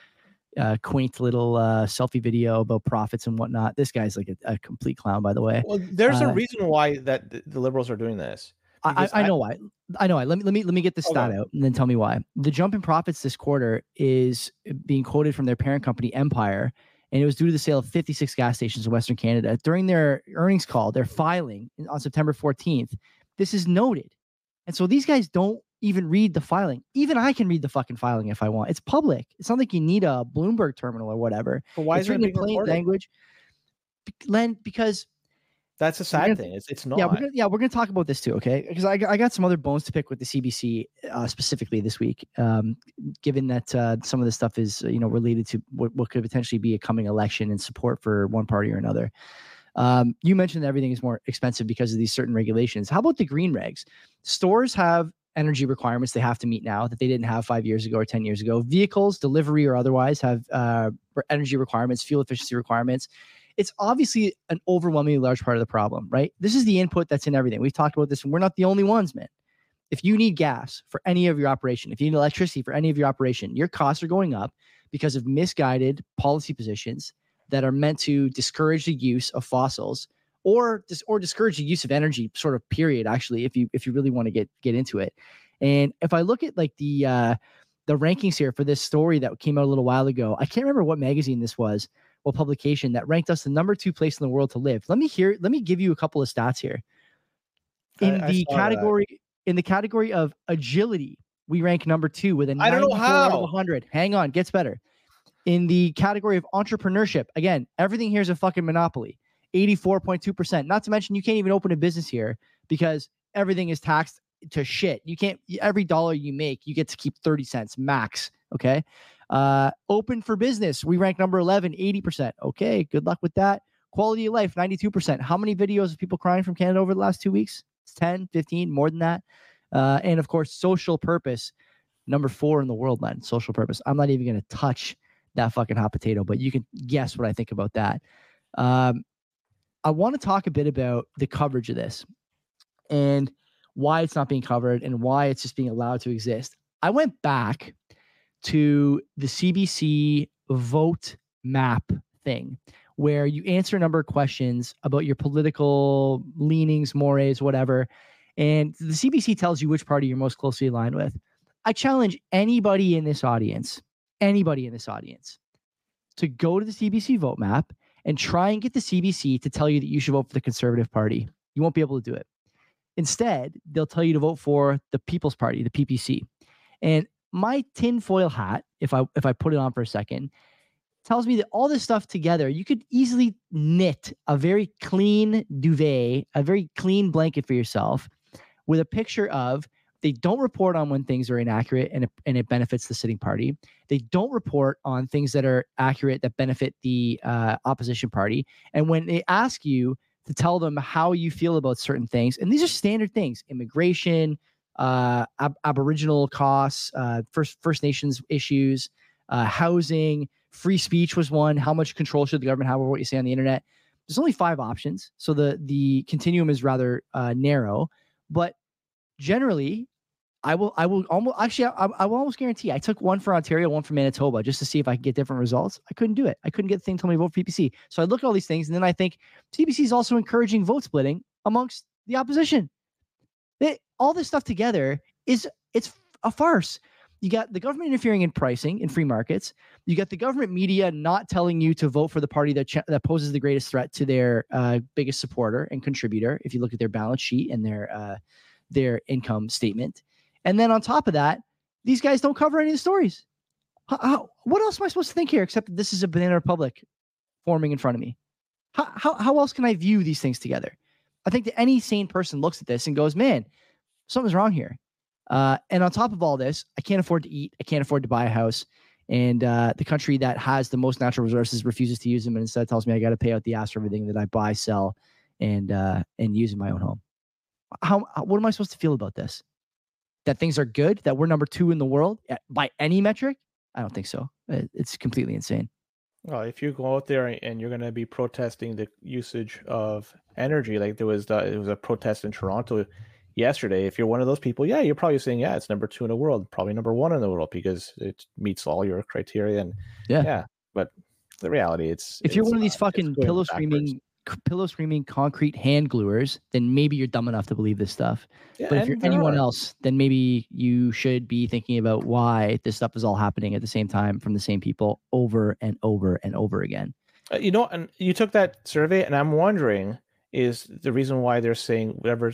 quaint little selfie video about profits and whatnot, this guy's like a complete clown, by the way. Well, there's a reason why that the Liberals are doing this. I know why. Let me get this stat out and then tell me why. The jump in profits this quarter is being quoted from their parent company Empire, and it was due to the sale of 56 gas stations in Western Canada. During their earnings call, they're filing on September 14th. This is noted. And so these guys don't even read the filing. Even I can read the fucking filing if I want. It's public. It's not like you need a Bloomberg terminal or whatever. But why is it in plain language? Len, because that's a sad thing. It's not. We're gonna talk about this too, okay? Because I got some other bones to pick with the CBC specifically this week, given that some of this stuff is related to what could potentially be a coming election and support for one party or another. You mentioned that everything is more expensive because of these certain regulations. How about the green regs? Stores have energy requirements they have to meet now that they didn't have 5 years ago or 10 years ago. Vehicles, delivery or otherwise, have energy requirements, fuel efficiency requirements. It's obviously an overwhelmingly large part of the problem, right? This is the input that's in everything. We've talked about this, and we're not the only ones, man. If you need gas for any of your operation, if you need electricity for any of your operation, your costs are going up because of misguided policy positions that are meant to discourage the use of fossils or discourage the use of energy, sort of period, actually, if you really want to get into it. And if I look at like the rankings here for this story that came out a little while ago, I can't remember what magazine this was, what publication, that ranked us the number 2 place in the world to live. Let me give you a couple of stats here. In the category of agility, we rank number 2 with a 94 out of 100. Hang on, gets better. In the category of entrepreneurship, again, everything here is a fucking monopoly. 84.2%. Not to mention, you can't even open a business here because everything is taxed to shit. You can't, every dollar you make, you get to keep 30 cents max. Okay. Open for business, we rank number 11, 80%. Okay, good luck with that. Quality of life, 92%. How many videos of people crying from Canada over the last 2 weeks? It's 10, 15, more than that. And of course, social purpose, number 4 in the world, man. Social purpose. I'm not even going to touch that fucking hot potato, but you can guess what I think about that. I want to talk a bit about the coverage of this and why it's not being covered and why it's just being allowed to exist. I went back to the CBC vote map thing where you answer a number of questions about your political leanings, mores, whatever. And the CBC tells you which party you're most closely aligned with. I challenge anybody in this audience to go to the CBC vote map and try and get the CBC to tell you that you should vote for the Conservative Party. You won't be able to do it. Instead, they'll tell you to vote for the People's Party, the PPC. And my tinfoil hat, if I put it on for a second, tells me that all this stuff together, you could easily knit a very clean duvet, a very clean blanket for yourself with a picture of they don't report on when things are inaccurate and it benefits the sitting party. They don't report on things that are accurate that benefit the opposition party. And when they ask you to tell them how you feel about certain things, and these are standard things, immigration, Aboriginal costs, First Nations issues, housing, free speech was one. How much control should the government have over what you say on the internet? There's only 5 options. So the continuum is rather narrow, but generally, I will almost guarantee. I took one for Ontario, one for Manitoba, just to see if I could get different results. I couldn't do it. I couldn't get the thing to tell me to vote for PPC. So I look at all these things, and then I think CBC is also encouraging vote splitting amongst the opposition. All this stuff together it's a farce. You got the government interfering in pricing in free markets. You got the government media not telling you to vote for the party that poses the greatest threat to their biggest supporter and contributor. If you look at their balance sheet and their income statement. And then on top of that, these guys don't cover any of the stories. What else am I supposed to think here except that this is a banana republic forming in front of me? How else can I view these things together? I think that any sane person looks at this and goes, man, something's wrong here. And on top of all this, I can't afford to eat. I can't afford to buy a house. And the country that has the most natural resources refuses to use them and instead tells me I got to pay out the ass for everything that I buy, sell, and use in my own home. What am I supposed to feel about this? That things are good? That we're number 2 in the world by any metric? I don't think so. It's completely insane. Well, if you go out there and you're going to be protesting the usage of energy, like there was a protest in Toronto yesterday. If you're one of those people, yeah, you're probably saying, yeah, it's number 2 in the world, probably number 1 in the world because it meets all your criteria. And yeah. But the reality, if you're one of these fucking pillow screaming concrete hand gluers, then maybe you're dumb enough to believe this stuff. Yeah, but if you're anyone else, then maybe you should be thinking about why this stuff is all happening at the same time from the same people over and over and over again. And you took that survey, and I'm wondering, is the reason why they're saying whatever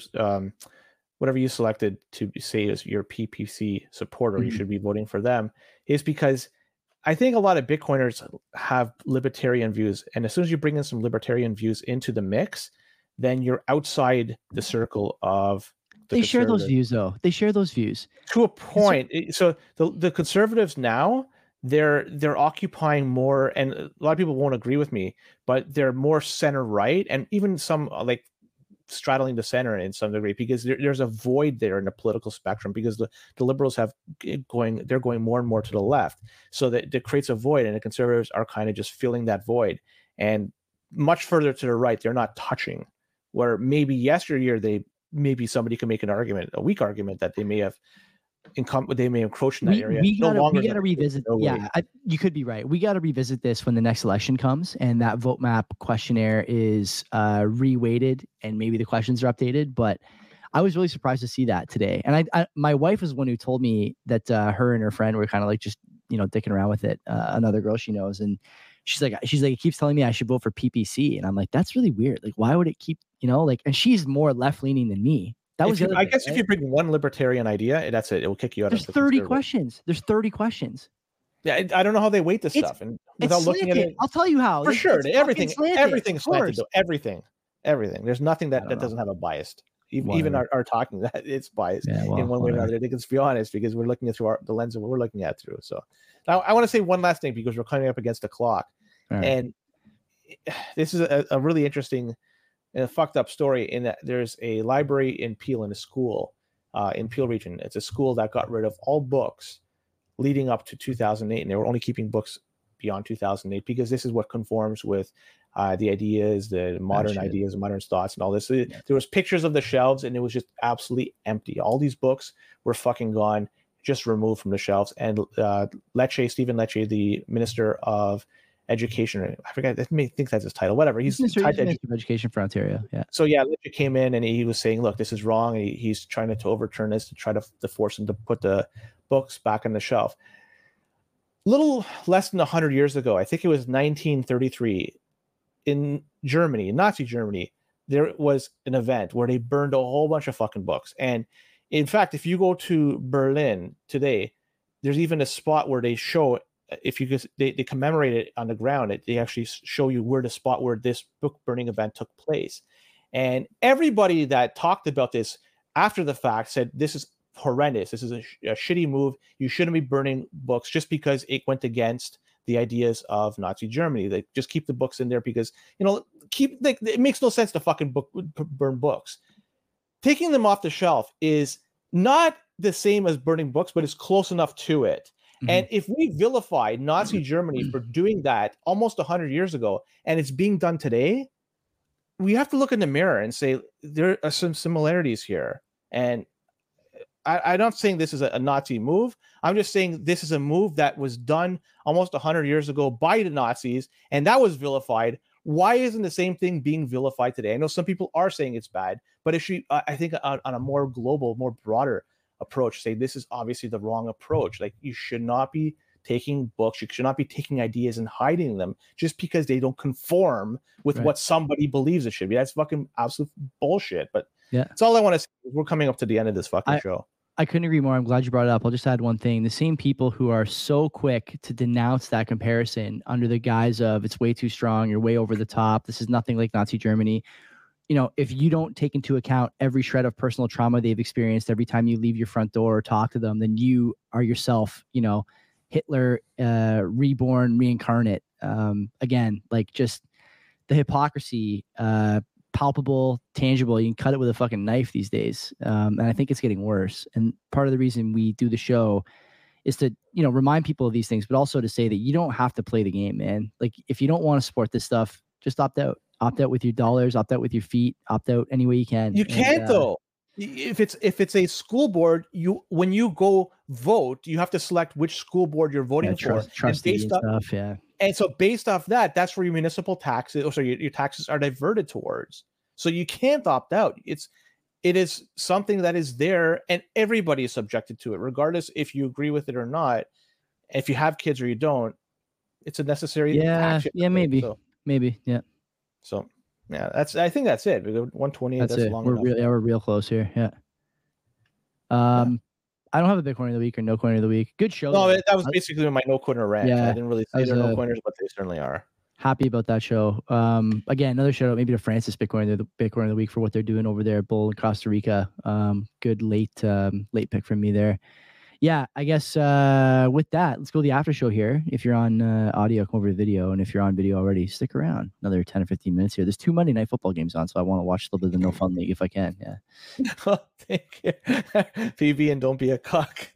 you selected to say as your PPC supporter, you should be voting for them, is because I think a lot of Bitcoiners have libertarian views. And as soon as you bring in some libertarian views into the mix, then you're outside the circle of They share those views, though. They share those views. To a point. So the conservatives now, they're occupying more, and a lot of people won't agree with me, but they're more center right. And even some like straddling the center in some degree, because there's a void there in the political spectrum, because the liberals they're going more and more to the left, so that creates a void, and the conservatives are kind of just filling that void, and much further to the right they're not touching, where maybe yesteryear maybe somebody could make a weak argument that they may have encroached in that area. We gotta revisit. You could be right. We got to revisit this when the next election comes and that vote map questionnaire is reweighted and maybe the questions are updated. But I was really surprised to see that today. And my wife was the one who told me that her and her friend were kind of like just dicking around with it. Another girl she knows, and she's like, it keeps telling me I should vote for PPC, and I'm like, that's really weird. Like, why would it keep and she's more left leaning than me. I guess if you bring one libertarian idea, that's it. It will kick you out. There's 30 questions. There's 30 questions. Yeah, I don't know how they weight this stuff, and without looking at it, I'll tell you how. For sure, everything's slanted. Though. Everything. There's nothing that doesn't have a bias. Even our talking, that it's biased in one way or another. I think, let's be honest, because we're looking at through the lens of what we're looking at through. So, now I want to say one last thing, because we're coming up against the clock, and this is a really interesting and a fucked up story, in that there's a library in Peel, in a school in Peel region. It's a school that got rid of all books leading up to 2008, and they were only keeping books beyond 2008, because this is what conforms with the ideas, the modern ideas, modern thoughts, and all this. There was pictures of the shelves, and it was just absolutely empty. All these books were fucking gone, just removed from the shelves. And Stephen Lecce, the Minister of Education, I forget, I think that's his title, whatever. He's Minister of Education for Ontario. Yeah. So Lecce came in, and he was saying, look, this is wrong. He's trying to overturn this, to try to force him to put the books back on the shelf. Little less than 100 years ago, I think it was 1933, in Germany, Nazi Germany, there was an event where they burned a whole bunch of fucking books. And in fact, if you go to Berlin today, there's even a spot where they show, they commemorate it on the ground. They actually show you where the spot where this book burning event took place. And everybody that talked about this after the fact said, this is horrendous. This is a shitty move. You shouldn't be burning books just because it went against the ideas of Nazi Germany. They just keep the books in there because, it makes no sense to fucking burn books. Taking them off the shelf is not the same as burning books, but it's close enough to it. Mm-hmm. And if we vilify Nazi Germany for doing that almost 100 years ago, and it's being done today, we have to look in the mirror and say, there are some similarities here. And I'm not saying this is a Nazi move. I'm just saying this is a move that was done almost 100 years ago by the Nazis, and that was vilified. Why isn't the same thing being vilified today? I know some people are saying it's bad, but I think on a more global, more broader approach, say this is obviously the wrong approach. Like, you should not be taking books, you should not be taking ideas and hiding them just because they don't conform with what somebody believes it should be. That's fucking absolute bullshit. But that's all I want to say. We're coming up to the end of this fucking show. I couldn't agree more. I'm glad you brought it up. I'll just add one thing. The same people who are so quick to denounce that comparison under the guise of it's way too strong, you're way over the top, this is nothing like Nazi Germany. If you don't take into account every shred of personal trauma they've experienced every time you leave your front door or talk to them, then you are yourself, Hitler reborn, reincarnate. Again, like, just the hypocrisy, palpable, tangible. You can cut it with a fucking knife these days. And I think it's getting worse. And part of the reason we do the show is to, remind people of these things, but also to say that you don't have to play the game, man. Like, if you don't want to support this stuff, just opt out. Opt out with your dollars, opt out with your feet, opt out any way you can. You can't though. If it's a school board, when you go vote, you have to select which school board you're voting for. Trustee and stuff, yeah. And so based off that, that's where your municipal taxes, your taxes are diverted towards. So you can't opt out. It is something that is there, and everybody is subjected to it, regardless if you agree with it or not. If you have kids or you don't, it's a necessary. Maybe. So I think that's it. We go 120. That's it. Long we're real close here. Yeah. I don't have a Bitcoin of the week or no coin of the week. Good show. No, that was basically my no coiner rant. Yeah, I didn't really say they're no coiners, but they certainly are. Happy about that show. Again, another shout out maybe to Francis Bitcoin of the week for what they're doing over there at Bull in Costa Rica. Good late pick from me there. yeah, I guess with that, let's go to the after show here. If you're on audio, come over to video. And if you're on video already, stick around another 10 or 15 minutes here. There's 2 Monday Night Football games on, so I want to watch a little bit of the No Fun League if I can. Yeah. Thank you. PB and don't be a cock.